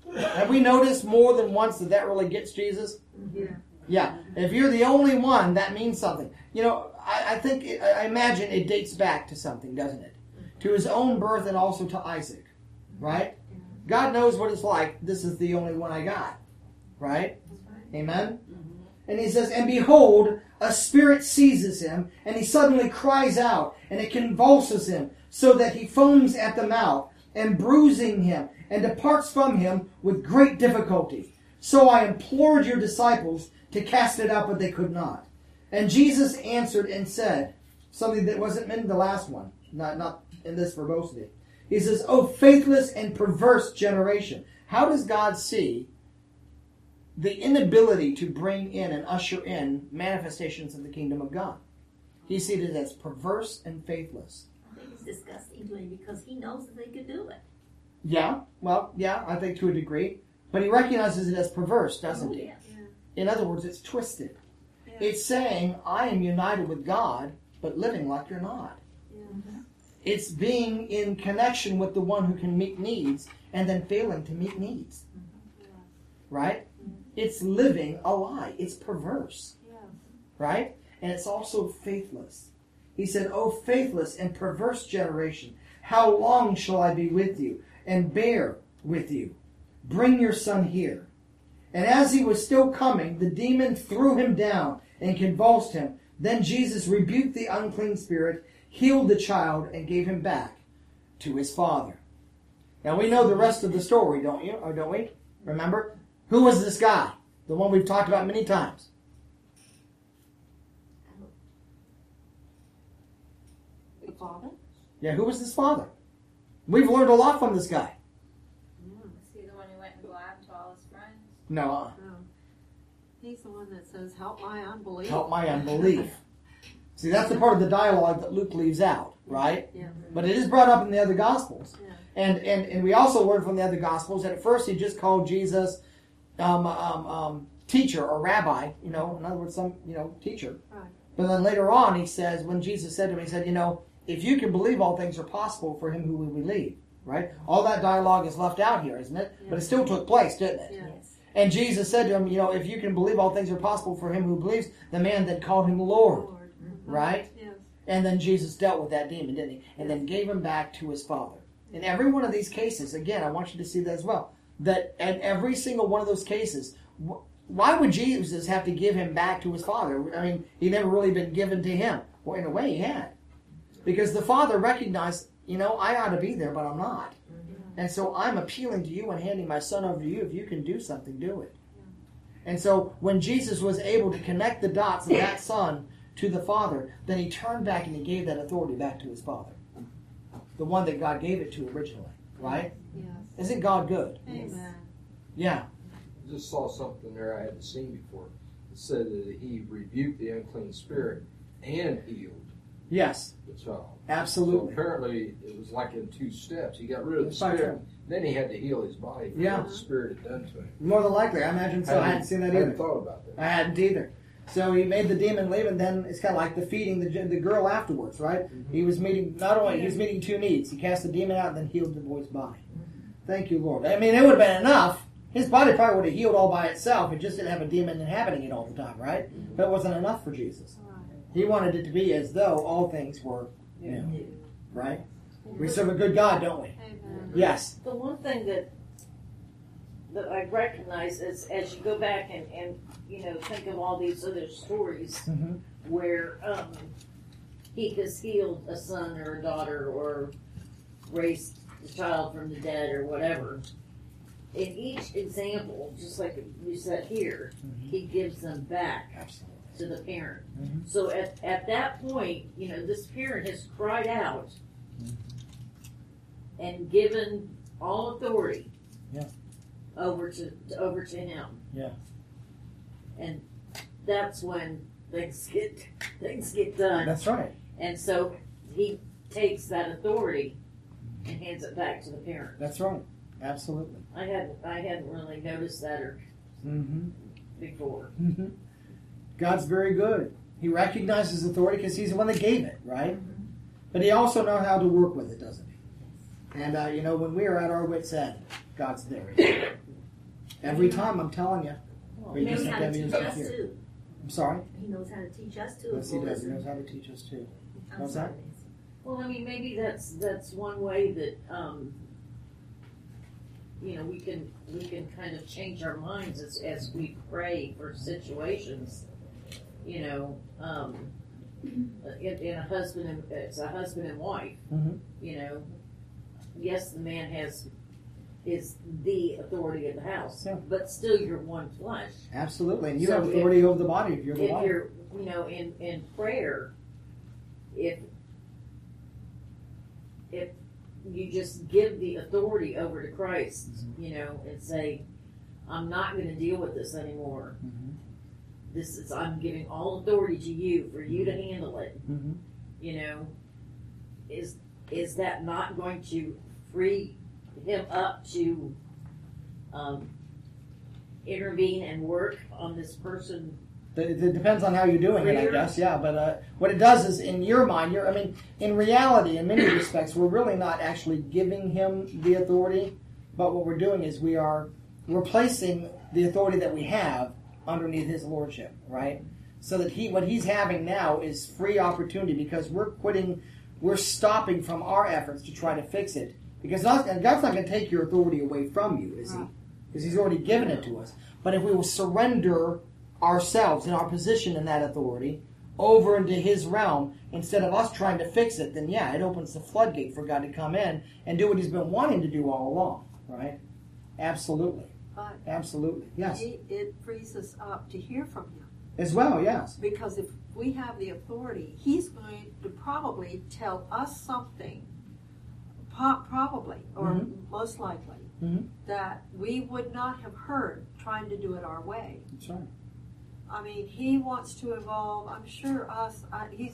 Have we noticed more than once that that really gets Jesus? Yeah. Yeah. If you're the only one, that means something. You know, I, I think, it, I imagine it dates back to something, doesn't it? To his own birth and also to Isaac. Right? God knows what it's like. This is the only one I got. Right? Amen? And he says, and behold, a spirit seizes him, and he suddenly cries out, and it convulses him, so that he foams at the mouth, and bruising him, and departs from him with great difficulty. So I implored your disciples to cast it out, but they could not. And Jesus answered and said, something that wasn't in the last one, not, not in this verbosity. He says, O faithless and perverse generation. How does God see the inability to bring in and usher in manifestations of the kingdom of God? He sees it as perverse and faithless. I think it's disgusting to him because he knows that they could do it. Yeah, well, yeah, I think to a degree. But he recognizes it as perverse, doesn't Oh, he? yes. In other words, it's twisted. Yeah. It's saying, I am united with God, but living like you're not. Yeah. It's being in connection with the one who can meet needs and then failing to meet needs. Right? It's living a lie. It's perverse. Yeah. Right? And it's also faithless. He said, O faithless and perverse generation, how long shall I be with you and bear with you? Bring your son here. And as he was still coming, the demon threw him down and convulsed him. Then Jesus rebuked the unclean spirit, healed the child, and gave him back to his father. Now we know the rest of the story, don't you? Or don't we? Remember? Who was this guy? The one we've talked about many times. The father? Yeah, who was this father? We've learned a lot from this guy. Is he the one who went and blabbed to all his friends? No, uh, No. He's the one that says, help my unbelief. help my unbelief. See, that's the part of the dialogue that Luke leaves out, right? Yeah. But it is brought up in the other Gospels. Yeah. And, and, and we also learned from the other Gospels that at first he just called Jesus um, um, um, teacher or rabbi, you know, in other words, some, you know, teacher. Right. But then later on he says, when Jesus said to him, he said, you know, if you can believe, all things are possible for him who will believe, right? All that dialogue is left out here, isn't it? Yeah. But it still took place, didn't it? Yeah. Yes. And Jesus said to him, you know, if you can believe, all things are possible for him who believes, the man that called him Lord, Lord. right? Yes. And then Jesus dealt with that demon, didn't he? And then gave him back to his father. In every one of these cases, again, I want you to see that as well, that in every single one of those cases, wh- why would Jesus have to give him back to his father? I mean, he never really been given to him. Well, in a way, he had. Because the father recognized, you know, I ought to be there, but I'm not. And so I'm appealing to you and handing my son over to you. If you can do something, do it. And so when Jesus was able to connect the dots of that son to the father, then he turned back and he gave that authority back to his father. The one that God gave it to originally. Right? Yes. Isn't God good? Amen. Yeah. I just saw something there I hadn't seen before. It said that he rebuked the unclean spirit and healed Yes. the child. So Absolutely. apparently it was like in two steps. He got rid of the That's right. spirit, then he had to heal his body for Yeah. what the spirit had done to him. More than likely. I imagine so. I hadn't seen that I hadn't either. thought about that. I hadn't either. So he made the demon leave, and then it's kind of like defeating the the girl afterwards, right? Mm-hmm. He was meeting not only he was meeting two needs. He cast the demon out, and then healed the boy's body. Thank you, Lord. I mean, it would have been enough. His body probably would have healed all by itself. It just didn't have a demon inhabiting it all the time, right? But it wasn't enough for Jesus. He wanted it to be as though all things were, you know, right? We serve a good God, don't we? Amen. Yes. The one thing that that I recognize is as you go back and, and you know think of all these other stories Mm-hmm. where um, he has healed a son or a daughter or raised a child from the dead or whatever. In each example, just like you said here, Mm-hmm. he gives them back Absolutely. to the parent. Mhm. So at, at that point, you know, this parent has cried out and given all authority Yeah. over to, to over to him. Yeah. And that's when things get things get done. That's right. And so he takes that authority and hands it back to the parent. That's right. Absolutely. I hadn't I hadn't really noticed that or Mm-hmm. before. Mm-hmm. God's very good. He recognizes authority because he's the one that gave it, right? But he also knows how to work with it, doesn't he? And, uh, you know, when we are at our wits' end, God's there. Every time, I'm telling you. Well, Or he you just knows have how to to have teach music us here. too. I'm sorry? He knows how to teach us too. Yes, if he we'll does. He listen. knows how to teach us too. I'm What's sorry, that? Nancy. Well, I mean, maybe that's that's one way that um, you know we can we can kind of change our minds as as we pray for situations. You know, um, in, in a husband and it's a husband and wife. Mhm. You know, yes, the man has is the authority of the house, Yeah. but still you're one flesh. Absolutely. And you So have if- authority over the body if you're the If wife. you're, you know, in in prayer, if if you just give the authority over to Christ, you know, and say, I'm not going to deal with this anymore. Mhm. This is, I'm giving all authority to you for you to handle it. Mhm. You know, is is that not going to free him up to um, intervene and work on this person? It, it depends on how you're doing it, I Freer. guess. Yeah, but uh, what it does is, in your mind, you're. I mean, in reality, in many respects, we're really not actually giving him the authority. But what we're doing is we are replacing the authority that we have underneath his lordship, right? So that he, what he's having now is free opportunity because we're quitting, we're stopping from our efforts to try to fix it. Because not, and God's not going to take your authority away from you, is he? Because he's already given it to us. But if we will surrender ourselves and our position in that authority over into his realm instead of us trying to fix it, then yeah, it opens the floodgate for God to come in and do what he's been wanting to do all along, right? Absolutely. But Absolutely. Yes. he, it frees us up to hear from him. As well, yes. Because if we have the authority, he's going to probably tell us something, po- probably, or Mhm. most likely, Mhm. that we would not have heard trying to do it our way. That's right. I mean, he wants to involve, I'm sure us, I, he's,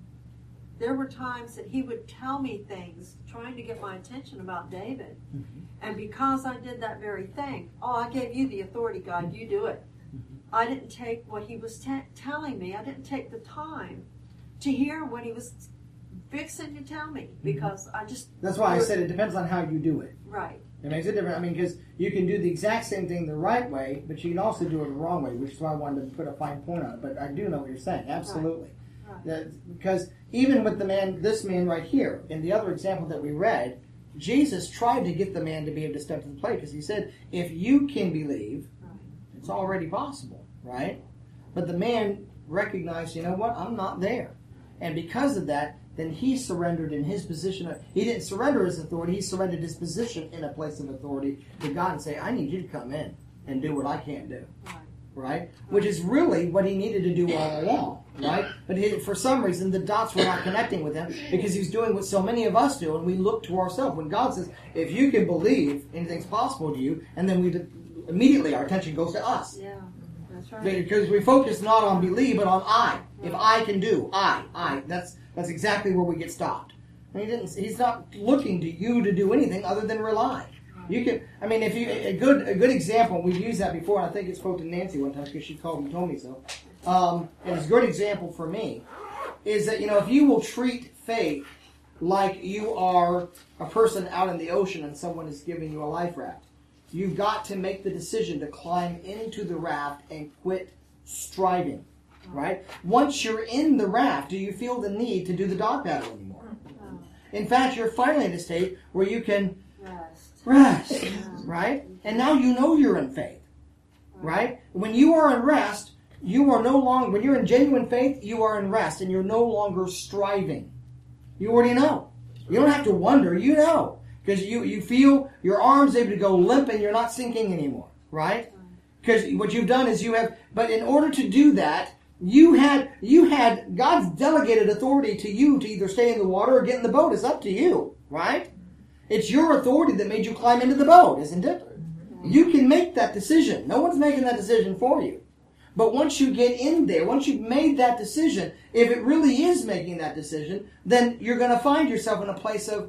there were times that he would tell me things trying to get my attention about David. Mhm. And because I did that very thing, oh, I gave you the authority, God, you do it. Mhm. I didn't take what he was te- telling me. I didn't take the time to hear what he was fixing to tell me because I just, That's why I said it depends on how you do it. right. It makes a difference. I mean, because you can do the exact same thing the right way, but you can also do it the wrong way, which is why I wanted to put a fine point on it. But I do know what you're saying. Absolutely. Right. That- because even with the man, this man right here, in the other example that we read, Jesus tried to get the man to be able to step to the plate because he said, if you can believe, Right. it's already possible, right? But the man recognized, you know what, I'm not there. And because of that, then he surrendered in his position. Of, he didn't surrender his authority, he surrendered his position in a place of authority to God and say, I need you to come in and do what I can't do. Right. Right? Which is really what he needed to do all along, right? But he, for some reason, the dots were not connecting with him because he's doing what so many of us do, and we look to ourselves. When God says, if you can believe, anything's possible to you, and then we immediately, our attention goes to us. Yeah, that's right. Because we focus not on believe, but on I. If I can do, I, I. That's that's exactly where we get stopped. And he didn't. He's not looking to you to do anything other than rely. You can. I mean, if you a good a good example. We've used that before. And I think it spoke to Nancy one time because she called and told me so. Um, and it's a good example for me is that you know if you will treat faith like you are a person out in the ocean and someone is giving you a life raft, you've got to make the decision to climb into the raft and quit striving. Right? Once you're in the raft, do you feel the need to do the dog paddle anymore? Oh, In fact, you're finally in a state where you can rest. rest, right? And now you know you're in faith, right? When you are in rest, you are no longer, when you're in genuine faith, you are in rest and you're no longer striving. You already know. You don't have to wonder, you know. Because you, you feel your arms able to go limp and you're not sinking anymore, right? Because what you've done is you have, but in order to do that, you had, you had, God's delegated authority to you to either stay in the water or get in the boat. It's up to you, right? It's your authority that made you climb into the boat, isn't it? You can make that decision. No one's making that decision for you. But once you get in there, once you've made that decision, if it really is making that decision, then you're going to find yourself in a place of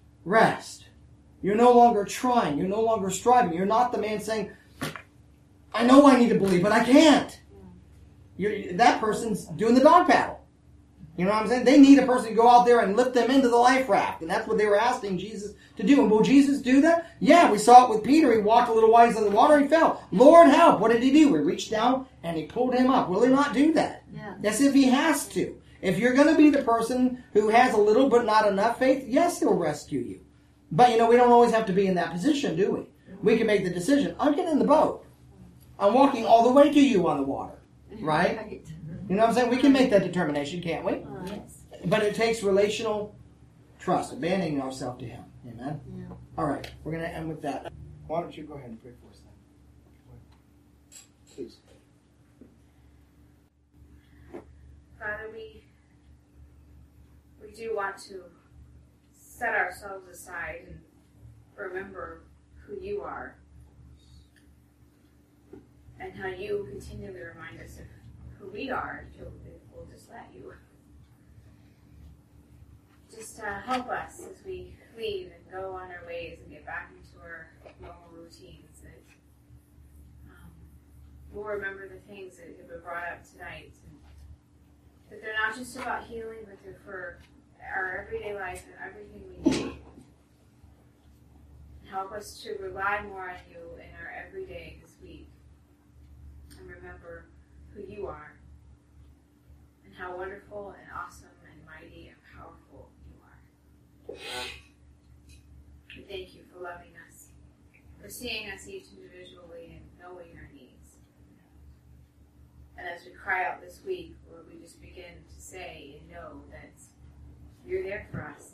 rest. You're no longer trying. You're no longer striving. You're not the man saying, I know I need to believe, but I can't. You're, that person's doing the dog paddle. You know what I'm saying? They need a person to go out there and lift them into the life raft. And that's what they were asking Jesus to do. And will Jesus do that? Yeah, we saw it with Peter. He walked a little ways in the water, he fell. Lord, help. What did he do? He reached down and he pulled him up. Will he not do that? Yeah. Yes, if he has to. If you're going to be the person who has a little but not enough faith, yes, he'll rescue you. But, you know, we don't always have to be in that position, do we? We can make the decision. I'm getting in the boat. I'm walking all the way to you on the water. Right? Right. You know what I'm saying? We can make that determination, can't we? Yes. But it takes relational trust, abandoning ourselves to Him. Amen? Yeah. All right, we're going to end with that. Why don't you go ahead and pray for us then? Please. Father, we we do want to set ourselves aside and remember who you are and how you continually remind us of who we are if we'll just let you. Just uh, help us as we leave and go on our ways and get back into our normal routines. That um, we'll remember the things that have been brought up tonight. And that they're not just about healing, but they're for our everyday life and everything we need. Help us to rely more on you in our everyday this week. And remember who you are. And how wonderful and awesome and mighty and powerful you are. We thank you for loving us, for seeing us each individually and knowing our needs. And as we cry out this week, Lord, we just begin to say and know that you're there for us.